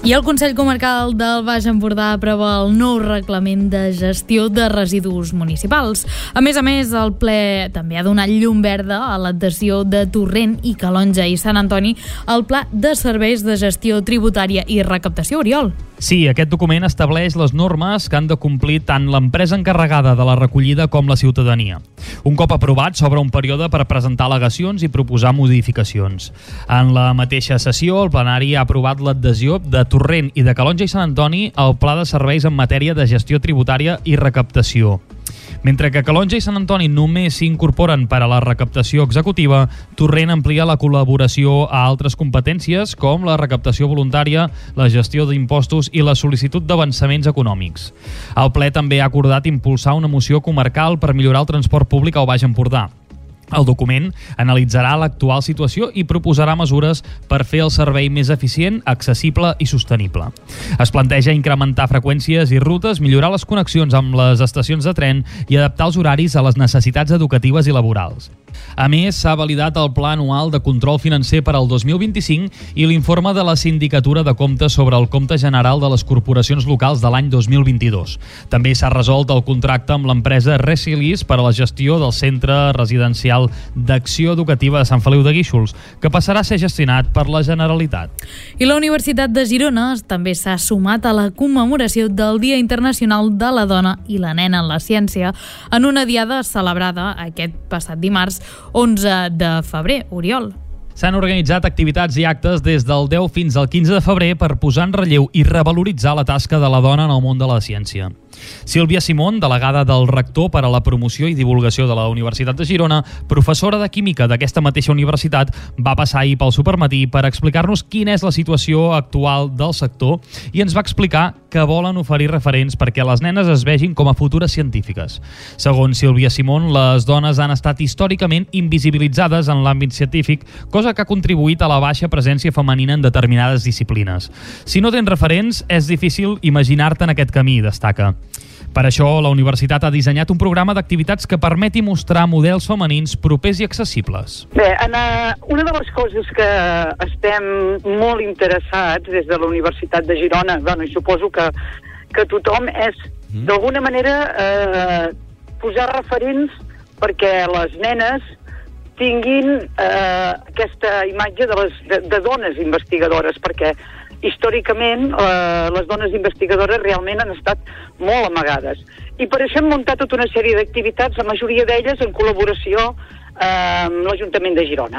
I el Consell Comarcal del Baix Empordà aprova el nou reglament de gestió de residus municipals. A més a més, el ple també ha donat llum verda a l'adhesió de Torrent i Calonja i Sant Antoni al Pla de Serveis de Gestió Tributària i Recaptació. Oriol. Sí, aquest document estableix les normes que han de complir tant l'empresa encarregada de la recollida com la ciutadania. Un cop aprovat, s'obre un període per presentar al·legacions i proposar modificacions. En la mateixa sessió, el plenari ha aprovat l'adhesió de Torrent i de Calonja i Sant Antoni al Pla de Serveis en matèria de gestió tributària i recaptació. Mentre que Calonja i Sant Antoni només s'incorporen per a la recaptació executiva, Torrent amplia la col·laboració a altres competències com la recaptació voluntària, la gestió d'impostos i la sol·licitud d'avançaments econòmics. El ple també ha acordat impulsar una moció comarcal per millorar el transport públic al Baix Empordà. El document analitzarà l'actual situació i proposarà mesures per fer el servei més eficient, accessible i sostenible. Es planteja incrementar freqüències i rutes, millorar les connexions amb les estacions de tren i adaptar els horaris a les necessitats educatives i laborals. A més, s'ha validat el Pla Anual de Control Financer per al dos mil vint-i-cinc i l'informe de la Sindicatura de Comptes sobre el Compte General de les Corporacions Locals de l'any dos mil vint-i-dos. També s'ha resolt el contracte amb l'empresa Resilis per a la gestió del Centre Residencial d'Acció Educativa de Sant Feliu de Guíxols, que passarà a ser gestionat per la Generalitat. I la Universitat de Girona també s'ha sumat a la commemoració del Dia Internacional de la Dona i la Nena en la Ciència en una diada celebrada aquest passat dimarts onze de febrer. Oriol. S'han organitzat activitats i actes des del deu fins al quinze de febrer per posar en relleu i revaloritzar la tasca de la dona en el món de la ciència. Sílvia Simón, delegada del rector per a la promoció i divulgació de la Universitat de Girona, professora de química d'aquesta mateixa universitat, va passar ahir pel supermatí per explicar-nos quina és la situació actual del sector i ens va explicar que volen oferir referents perquè les nenes es vegin com a futures científiques. Segons Sílvia Simón, les dones han estat històricament invisibilitzades en l'àmbit científic, cosa que ha contribuït a la baixa presència femenina en determinades disciplines. Si no tens referents, és difícil imaginar-te en aquest camí, destaca. Per això, la universitat ha dissenyat un programa d'activitats que permeti mostrar models femenins propers i accessibles. Bé, Anna, una de les coses que estem molt interessats des de la Universitat de Girona, bueno, i suposo que, que tothom, és d'alguna manera eh, posar referents perquè les nenes tinguin eh, aquesta imatge de, les, de, de dones investigadores, perquè històricament eh, les dones investigadores realment han estat molt amagades. I per això hem muntat tota una sèrie d'activitats, la majoria d'elles en col·laboració eh, amb l'Ajuntament de Girona.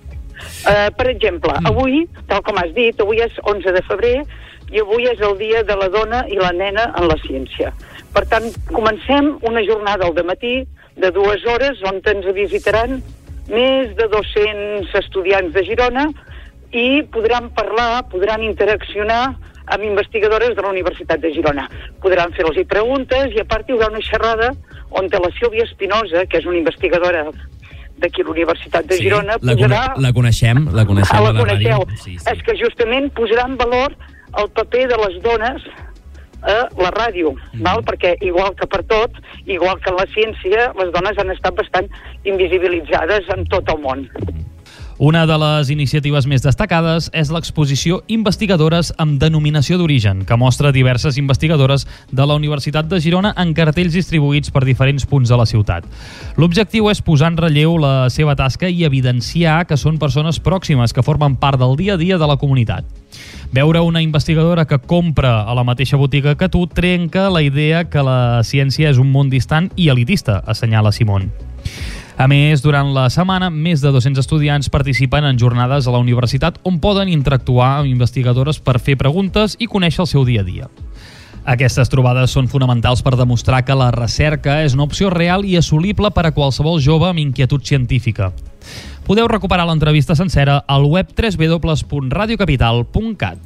Eh, per exemple, avui, tal com has dit, avui és onze de febrer i avui és el Dia de la Dona i la Nena en la Ciència. Per tant, comencem una jornada al dematí de dues hores on ens visitaran més de dos-cents estudiants de Girona i podran parlar, podran interaccionar amb investigadores de la Universitat de Girona. Podran fer-los preguntes i a part hi haurà una xerrada on la Sílvia Espinosa, que és una investigadora d'aquí a la Universitat de Girona, sí, la, posarà... la coneixem, la coneixem ah, la a la coneixeu. ràdio. Sí, sí. És que justament posarà en valor el paper de les dones a la ràdio, mm. val? Perquè igual que per tot, igual que en la ciència, les dones han estat bastant invisibilitzades en tot el món. Una de les iniciatives més destacades és l'exposició Investigadores amb denominació d'origen, que mostra diverses investigadores de la Universitat de Girona en cartells distribuïts per diferents punts de la ciutat. L'objectiu és posar en relleu la seva tasca i evidenciar que són persones pròximes que formen part del dia a dia de la comunitat. Veure una investigadora que compra a la mateixa botiga que tu trenca la idea que la ciència és un món distant i elitista, assenyala Simón. A més, durant la setmana, més de dos-cents estudiants participen en jornades a la universitat on poden interactuar amb investigadores per fer preguntes i conèixer el seu dia a dia. Aquestes trobades són fonamentals per demostrar que la recerca és una opció real i assolible per a qualsevol jove amb inquietud científica. Podeu recuperar l'entrevista sencera al web w w w punt radio capital punt cat.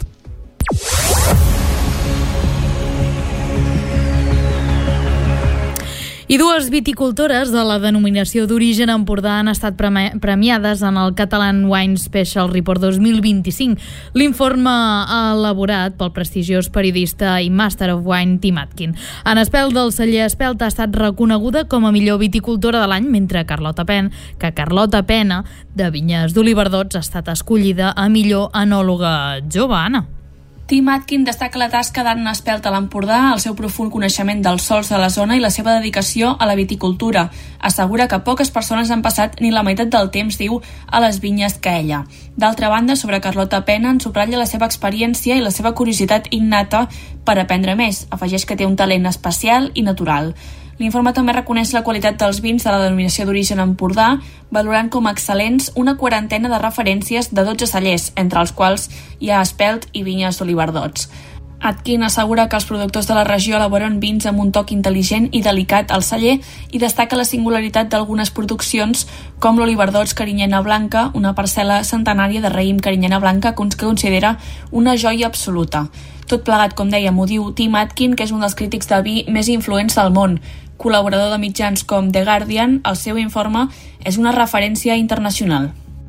I dues viticultores de la denominació d'origen Empordà han estat premiades en el Catalan Wine Special Report dos mil vint-i-cinc. L'informe elaborat pel prestigiós periodista i Master of Wine Tim Atkin. En Espelt del celler Espelt ha estat reconeguda com a millor viticultora de l'any, mentre Carlota Pen, que Carlota Pena, de Vinyes d'Oliverdots, ha estat escollida a millor enòloga jove. Anna. Tim Atkin destaca la tasca d'Anna Espelt a l'Empordà, el seu profund coneixement dels sòls de la zona i la seva dedicació a la viticultura. Assegura que poques persones han passat ni la meitat del temps, diu, a les vinyes que ella. D'altra banda, sobre Carlota Pena, en subratlla la seva experiència i la seva curiositat innata per aprendre més. Afegeix que té un talent especial i natural. L'informe també reconeix la qualitat dels vins de la denominació d'origen Empordà, valorant com a excel·lents una quarantena de referències de dotze cellers, entre els quals hi ha Espelt i vinyes d'Oliverdots. Atkin assegura que els productors de la regió elaboren vins amb un toc intel·ligent i delicat al celler i destaca la singularitat d'algunes produccions com l'Oliverdots Carinyena Blanca, una parcel·la centenària de raïm Carinyena Blanca que uns considera una joia absoluta. Tot plegat, com deia, m'ho diu Tim Atkin, que és un dels crítics de vi més influents del món. Col·laborador de mitjans com The Guardian, el seu informe és una referència internacional.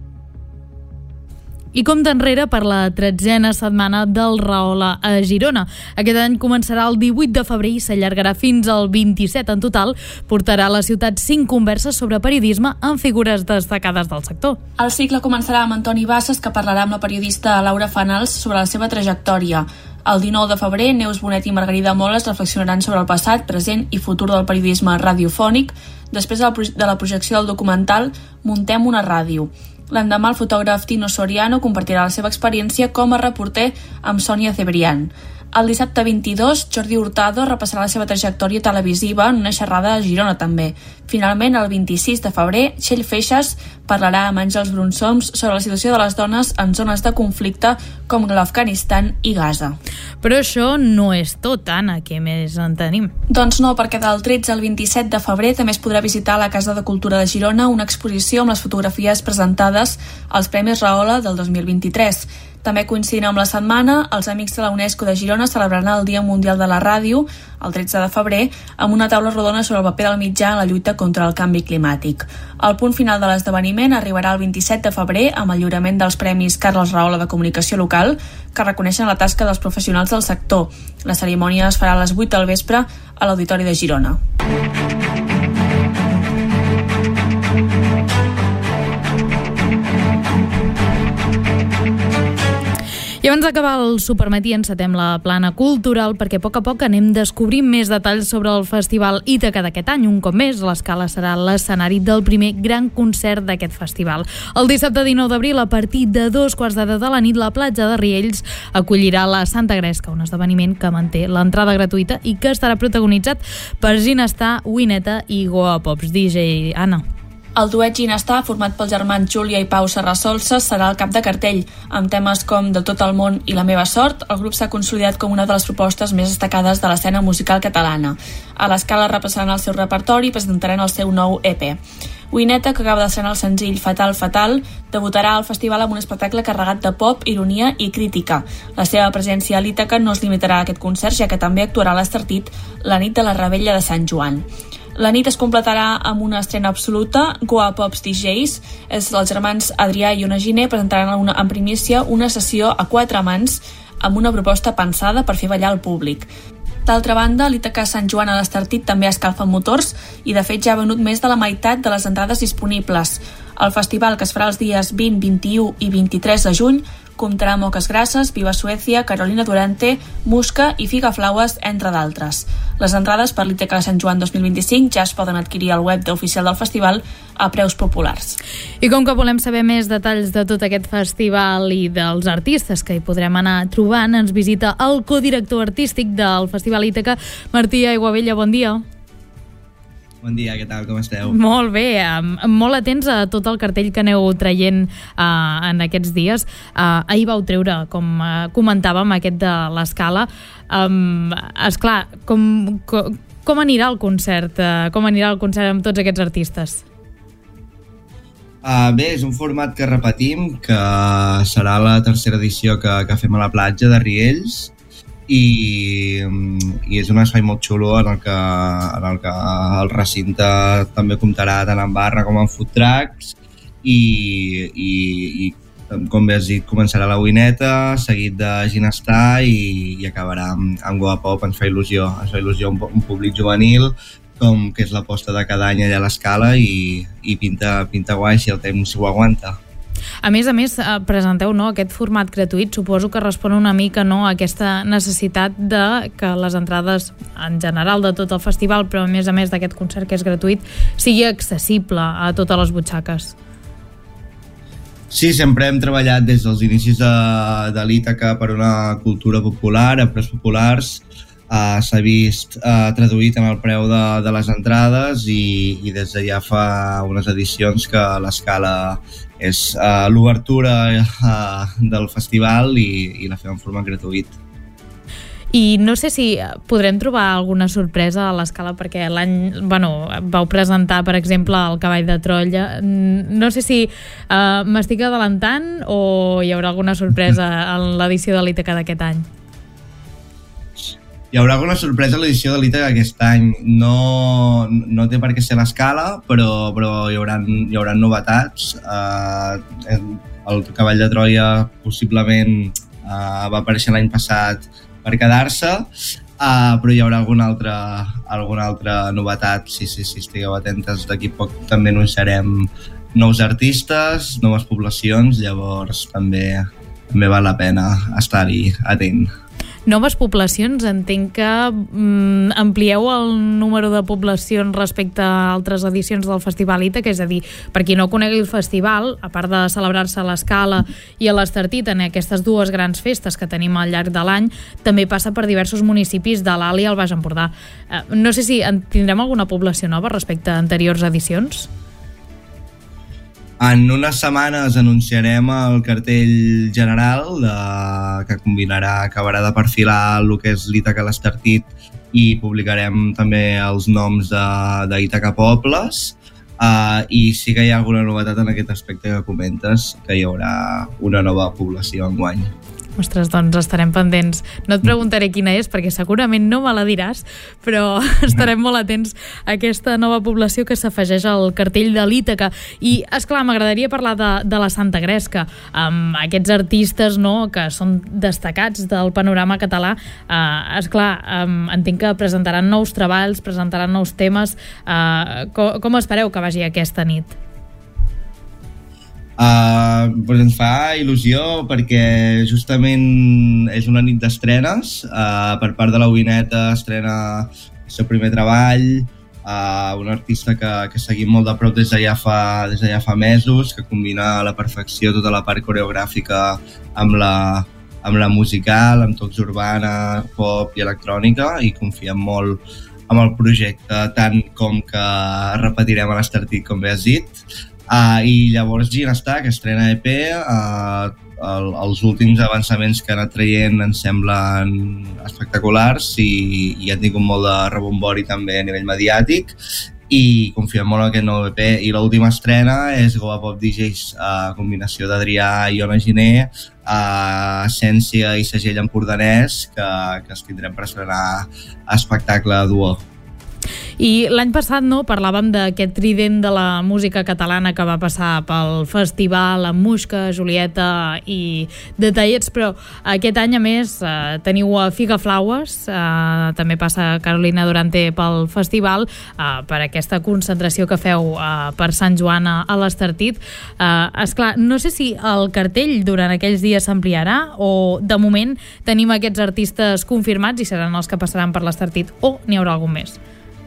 I compta enrere per la tretzena setmana del Rahola a Girona. Aquest any començarà el divuit de febrer i s'allargarà fins al vint-i-set. En total, portarà a la ciutat cinc converses sobre periodisme amb figures destacades del sector. El cicle començarà amb Antoni Bassas, que parlarà amb la periodista Laura Fanals sobre la seva trajectòria. El dinou de febrer, Neus Bonet i Margarida Moles reflexionaran sobre el passat, present i futur del periodisme radiofònic. Després de la projecció del documental Muntem una ràdio. L'endemà, el fotògraf Tino Soriano compartirà la seva experiència com a reporter amb Sònia Cebrián. El dissabte vint-i-dos, Jordi Hurtado repassarà la seva trajectòria televisiva en una xerrada a Girona també. Finalment, el vint-i-sis de febrer, Txell Feixas parlarà amb Àngels Brunsoms sobre la situació de les dones en zones de conflicte com l'Afganistan i Gaza. Però això no és tot, Anna, què més en tenim? Doncs no, perquè del tretze al vint-i-set de febrer també es podrà visitar a la Casa de Cultura de Girona una exposició amb les fotografies presentades als Premis Rahola del dos mil vint-i-tres. També coincidint amb la setmana, els Amics de la UNESCO de Girona celebraran el Dia Mundial de la Ràdio, el tretze de febrer, amb una taula rodona sobre el paper del mitjà en la lluita contra el canvi climàtic. El punt final de l'esdeveniment arribarà el vint-i-set de febrer amb el lliurament dels Premis Carles Rahola de Comunicació Local, que reconeixen la tasca dels professionals del sector. La cerimònia es farà a les vuit del vespre a l'Auditori de Girona. I abans d'acabar el Supermatí encetem la plana cultural perquè a poc a poc anem descobrint més detalls sobre el Festival Ítaca d'aquest any. Un cop més, l'Escala serà l'escenari del primer gran concert d'aquest festival. El dissabte dinou d'abril, a partir de dos quarts de deu de la nit, la platja de Riells acollirà la Santa Gresca, un esdeveniment que manté l'entrada gratuïta i que estarà protagonitzat per Ginestar, Wineta i Goa Pops. D J Anna. El duet Ginestar, format pels germans Júlia i Pau Serrasolses, serà el cap de cartell. Amb temes com De tot el món i La meva sort, el grup s'ha consolidat com una de les propostes més destacades de l'escena musical catalana. A l'Escala repassaran el seu repertori i presentaran el seu nou E P. Wineta, que acaba d'estrenar el senzill Fatal Fatal, debutarà al festival amb un espectacle carregat de pop, ironia i crítica. La seva presència a l'Ítaca no es limitarà a aquest concert, ja que també actuarà a l'Estartit la nit de la Revetlla de Sant Joan. La nit es completarà amb una estrena absoluta. Goa Pops D Js, els germans Adrià i Ona Giner, presentaran una, en primícia una sessió a quatre mans amb una proposta pensada per fer ballar el públic. D'altra banda, l'Ítaca Sant Joan a l'Estartit també escalfa motors i de fet ja ha venut més de la meitat de les entrades disponibles. El festival, que es farà els dies vint, vint-i-u i vint-i-tres de juny, comptarà amb Oques Grasses, Viva Suècia, Carolina Durante, Musca i Figaflaues, entre d'altres. Les entrades per l'Ítaca Sant Joan dos mil vint-i-cinc ja es poden adquirir al web oficial del festival a preus populars. I com que volem saber més detalls de tot aquest festival i dels artistes que hi podrem anar trobant, ens visita el codirector artístic del Festival Ítaca, Martí Aiguabella. Bon dia. Bon dia, què tal, com esteu? Molt bé, molt atents a tot el cartell que aneu traient uh, en aquests dies. Uh, ahir vau treure, com uh, comentàvem, aquest de l'Escala. Um, esclar, com, com, com anirà el concert? Uh, com anirà el concert amb tots aquests artistes? Uh, bé, és un format que repetim, que serà la tercera edició que, que fem a la platja de Riells, i, i és un espai molt xulo en el que, en el, que el recinte també comptarà tant amb barra com amb food trucks i, i, i com bé has dit, començarà la Wineta, seguit de Ginestar i, i acabarà amb, amb Goa Pop. Ens fa il·lusió, ens fa il·lusió un, un públic juvenil, com que és l'aposta de cada any allà a l'Escala, i, i pinta, pinta guai si el temps ho aguanta. A més a més, presenteu no, aquest format gratuït, suposo que respon una mica no, a aquesta necessitat de que les entrades en general de tot el festival, però a més a més d'aquest concert que és gratuït, sigui accessible a totes les butxaques. Sí, sempre hem treballat des dels inicis de, de l'Ítaca per una cultura popular, a preus populars. Uh, s'ha vist uh, traduït en el preu de, de les entrades i, i des de ja fa unes edicions que l'escala és uh, l'obertura uh, del festival i, i la fem en format gratuït. I no sé si podrem trobar alguna sorpresa a l'escala, perquè l'any, bueno, vau presentar, per exemple, el Cavall de Troia. No sé si uh, m'estic adelantant o hi haurà alguna sorpresa en l'edició de l'Ítaca d'aquest any. Hi haurà alguna sorpresa a l'edició de l'Ítaca aquest any. No, no té per què ser l'escala, però, però hi haurà, hi haurà novetats. Uh, el Cavall de Troia possiblement uh, va aparèixer l'any passat per quedar-se, uh, però hi haurà alguna altra, alguna altra novetat. Sí, sí, sí, estigueu atentes. D'aquí poc també anunciarem nous artistes, noves poblacions, llavors també, també val la pena estar-hi atent. Noves poblacions, entenc que mm, amplieu el número de poblacions respecte a altres edicions del Festival Ítaca, és a dir, per qui no conegui el festival, a part de celebrar-se a l'Escala i a l'Estartit en aquestes dues grans festes que tenim al llarg de l'any, també passa per diversos municipis de l'Alt i el Baix Empordà. Eh, no sé si tindrem alguna població nova respecte a anteriors edicions? En unes setmanes anunciarem el cartell general de, que combinarà, acabarà de perfilar el que és l'Ítaca l'Estartit i publicarem també els noms d'Ítaca Pobles uh, i sí que hi ha alguna novetat en aquest aspecte que comentes, que hi haurà una nova població enguany. Ostres, doncs estarem pendents. No et preguntaré quina és, perquè segurament no me la diràs, però estarem molt atents a aquesta nova població que s'afegeix al cartell de l'Ítaca. I, esclar, m'agradaria parlar de, de la Santa Gresca, amb aquests artistes no, que són destacats del panorama català. Uh, esclar, um, entenc que presentaran nous treballs, presentaran nous temes. Uh, com, com espereu que vagi aquesta nit? Uh, pues ens fa il·lusió perquè justament és una nit d'estrenes. Uh, per part de la Uineta estrena el seu primer treball, uh, un artista que, que seguim molt de prop des de ja fa, des de ja fa mesos, que combina a la perfecció tota la part coreogràfica amb la, amb la musical, amb tocs urbana, pop i electrònica, i confiem molt amb el projecte, tant com que repetirem a l'Estartit, com bé has dit. Uh, I llavors Ginestar, que estrena E P, uh, el, els últims avançaments que ha anat traient ens semblen espectaculars i, i han tingut molt de rebombori també a nivell mediàtic i confiem molt en aquest nou E P. I l'última estrena és Goa Pop D Js, uh, combinació d'Adrià i Ona Giner, uh, Essència i segell empordanès, que, que es tindrem per estrenar espectacle duo. I l'any passat no, parlàvem d'aquest trident de la música catalana que va passar pel festival amb Muixca, Julieta i Detallets, però aquest any a més eh, teniu a Figaflaues, eh, també passa Carolina Durante pel festival, eh, per aquesta concentració que feu eh, per Sant Joan a, a l'Estartit. Eh, esclar, no sé si el cartell durant aquells dies s'ampliarà o de moment tenim aquests artistes confirmats i seran els que passaran per l'Estartit, o n'hi haurà algun més?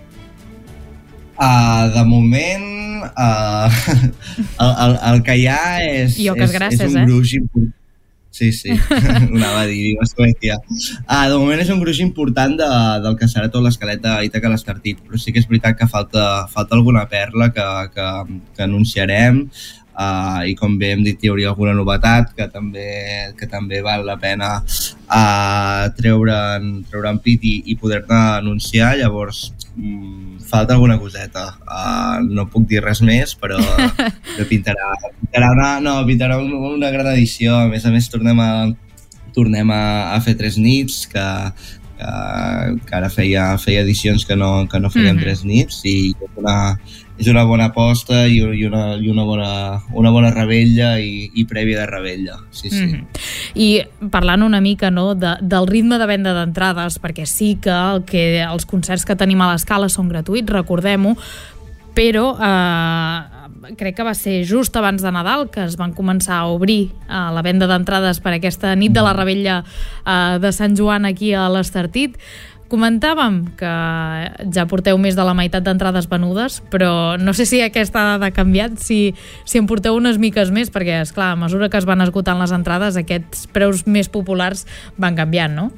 Uh, de moment uh, el, el, el que hi ha és, I és, gràcies, és un eh? gruix important. Sí, sí, anava a dir, viva Suècia. Uh, de moment és un gruix important de, del que serà tot l'esquelet d'Ítaca l'Estartit, però sí que és veritat que falta, falta alguna perla que, que, que anunciarem. Uh, i com bé hem dit, hi hauria alguna novetat que també, que també val la pena uh, treure'n treure pit i, i poder-ne anunciar. Llavors um, falta alguna coseta, uh, no puc dir res més, però pintarà, pintarà, una, no, pintarà una, una gran edició. A més a més tornem a, tornem a, a fer tres nits, que, que, que ara feia, feia edicions que no, que no fèiem mm-hmm. tres nits, i una és una bona aposta i una, i una, bona, una bona rebella i, i prèvia de rebella. Sí, sí. Mm-hmm. I parlant una mica no, de, del ritme de venda d'entrades, perquè sí que, el que els concerts que tenim a l'Escala són gratuïts, recordem-ho, però eh, crec que va ser just abans de Nadal que es van començar a obrir uh, la venda d'entrades per aquesta nit de la Revetlla uh, de Sant Joan aquí a l'Estartit. Comentàvem que ja porteu més de la meitat d'entrades venudes, però no sé si aquesta dada ha canviat, si, si en porteu unes miques més, perquè, esclar, a mesura que es van esgotant les entrades, aquests preus més populars van canviant, no?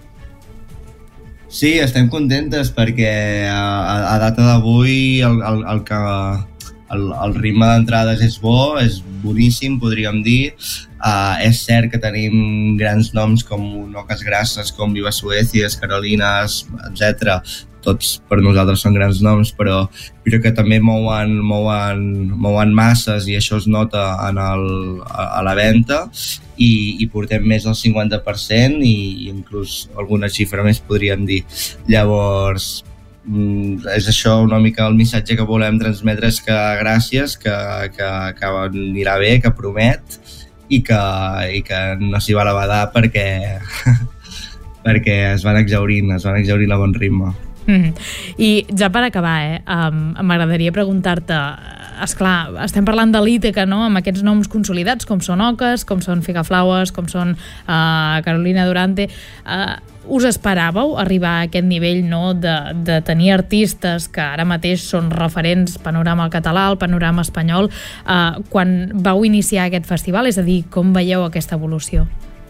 Sí, estem contentes perquè a, a data d'avui el, el, el, que, el, el ritme d'entrades és bo, és boníssim, podríem dir. Uh, és cert que tenim grans noms com Noques Grasses, com Viva Suècies, Carolines, etcètera. Tots per nosaltres són grans noms, però crec que també mouen, mouen, mouen masses i això es nota en el, a, a la venda i, i portem més del cinquanta per cent i inclús alguna xifra més podríem dir. Llavors, és això una mica el missatge que volem transmetre, és que gràcies, que, que, que anirà bé, que promet i que, i que no s'hi va a la badar perquè, perquè es van exhaurint, es van exhaurint a bon ritme. Mm. I ja per acabar, eh, um, m'agradaria preguntar-te, esclar, estem parlant de l'Ítaca, no?, amb aquests noms consolidats com són Oques, com són Figaflaues, com són uh, Carolina Durante. Uh, us esperàveu arribar a aquest nivell, no?, de, de tenir artistes que ara mateix són referents panorama català, el panorama espanyol, uh, quan vau iniciar aquest festival? És a dir, com veieu aquesta evolució?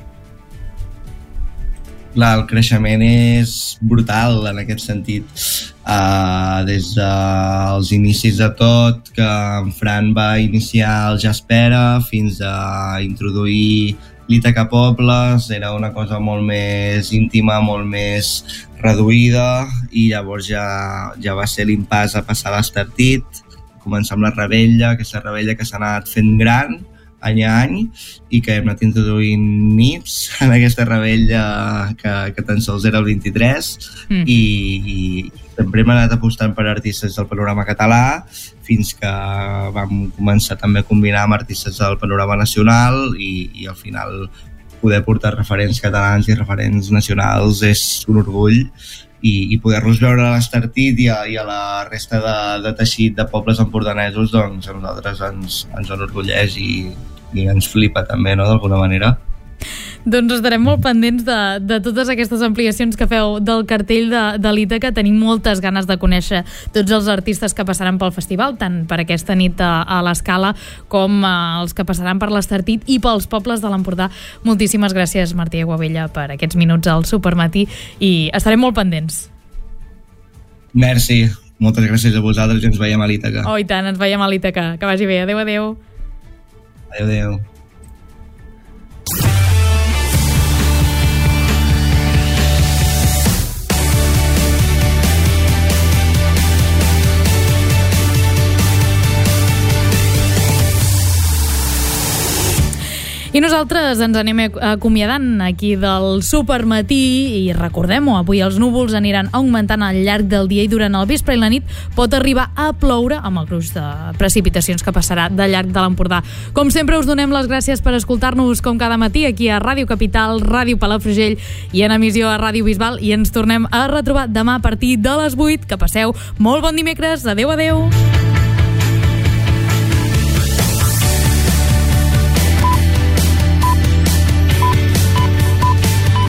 Clar, el creixement és brutal en aquest sentit. Uh, des dels inicis de tot, que en Fran va iniciar el Jaspera, fins a introduir l'Ítaca Pobles, era una cosa molt més íntima, molt més reduïda, i llavors ja, ja va ser l'impàs a passar a l'Estartit, començar amb la Revetlla, aquesta Revetlla que s'ha anat fent gran, any a any, i que hem anat introduint nits en aquesta Revetlla que, que tan sols era el vint-i-tres, mm. i, i sempre hem anat apostant per artistes del panorama català fins que vam començar també a combinar amb artistes del panorama nacional i, i al final poder portar referents catalans i referents nacionals és un orgull i, i poder-los veure a l'Estartit i, i a la resta de, de teixit de pobles empordanesos, doncs a nosaltres ens, ens enorgulleix i, i ens flipa també, no?, d'alguna manera. Doncs estarem molt pendents de, de totes aquestes ampliacions que feu del cartell de, de l'Ítaca. Tenim moltes ganes de conèixer tots els artistes que passaran pel festival, tant per aquesta nit a, a l'Escala com eh, els que passaran per l'Estartit i pels pobles de l'Empordà. Moltíssimes gràcies, Martí Aguabella, per aquests minuts al Supermatí i estarem molt pendents. Merci, moltes gràcies a vosaltres i ens veiem a l'Ítaca. Oh, i tant, ens veiem a l'Ítaca. Que vagi bé. Adéu, adéu. Adéu, adéu. I nosaltres ens anem acomiadant aquí del Supermatí i recordem-ho, avui els núvols aniran augmentant al llarg del dia i durant el vespre i la nit pot arribar a ploure amb el gruix de precipitacions que passarà de llarg de l'Empordà. Com sempre us donem les gràcies per escoltar-nos com cada matí aquí a Ràdio Capital, Ràdio Palafrugell i en emissió a Ràdio Bisbal i ens tornem a retrobar demà a partir de les vuit. Que passeu molt bon dimecres. Adéu, adéu.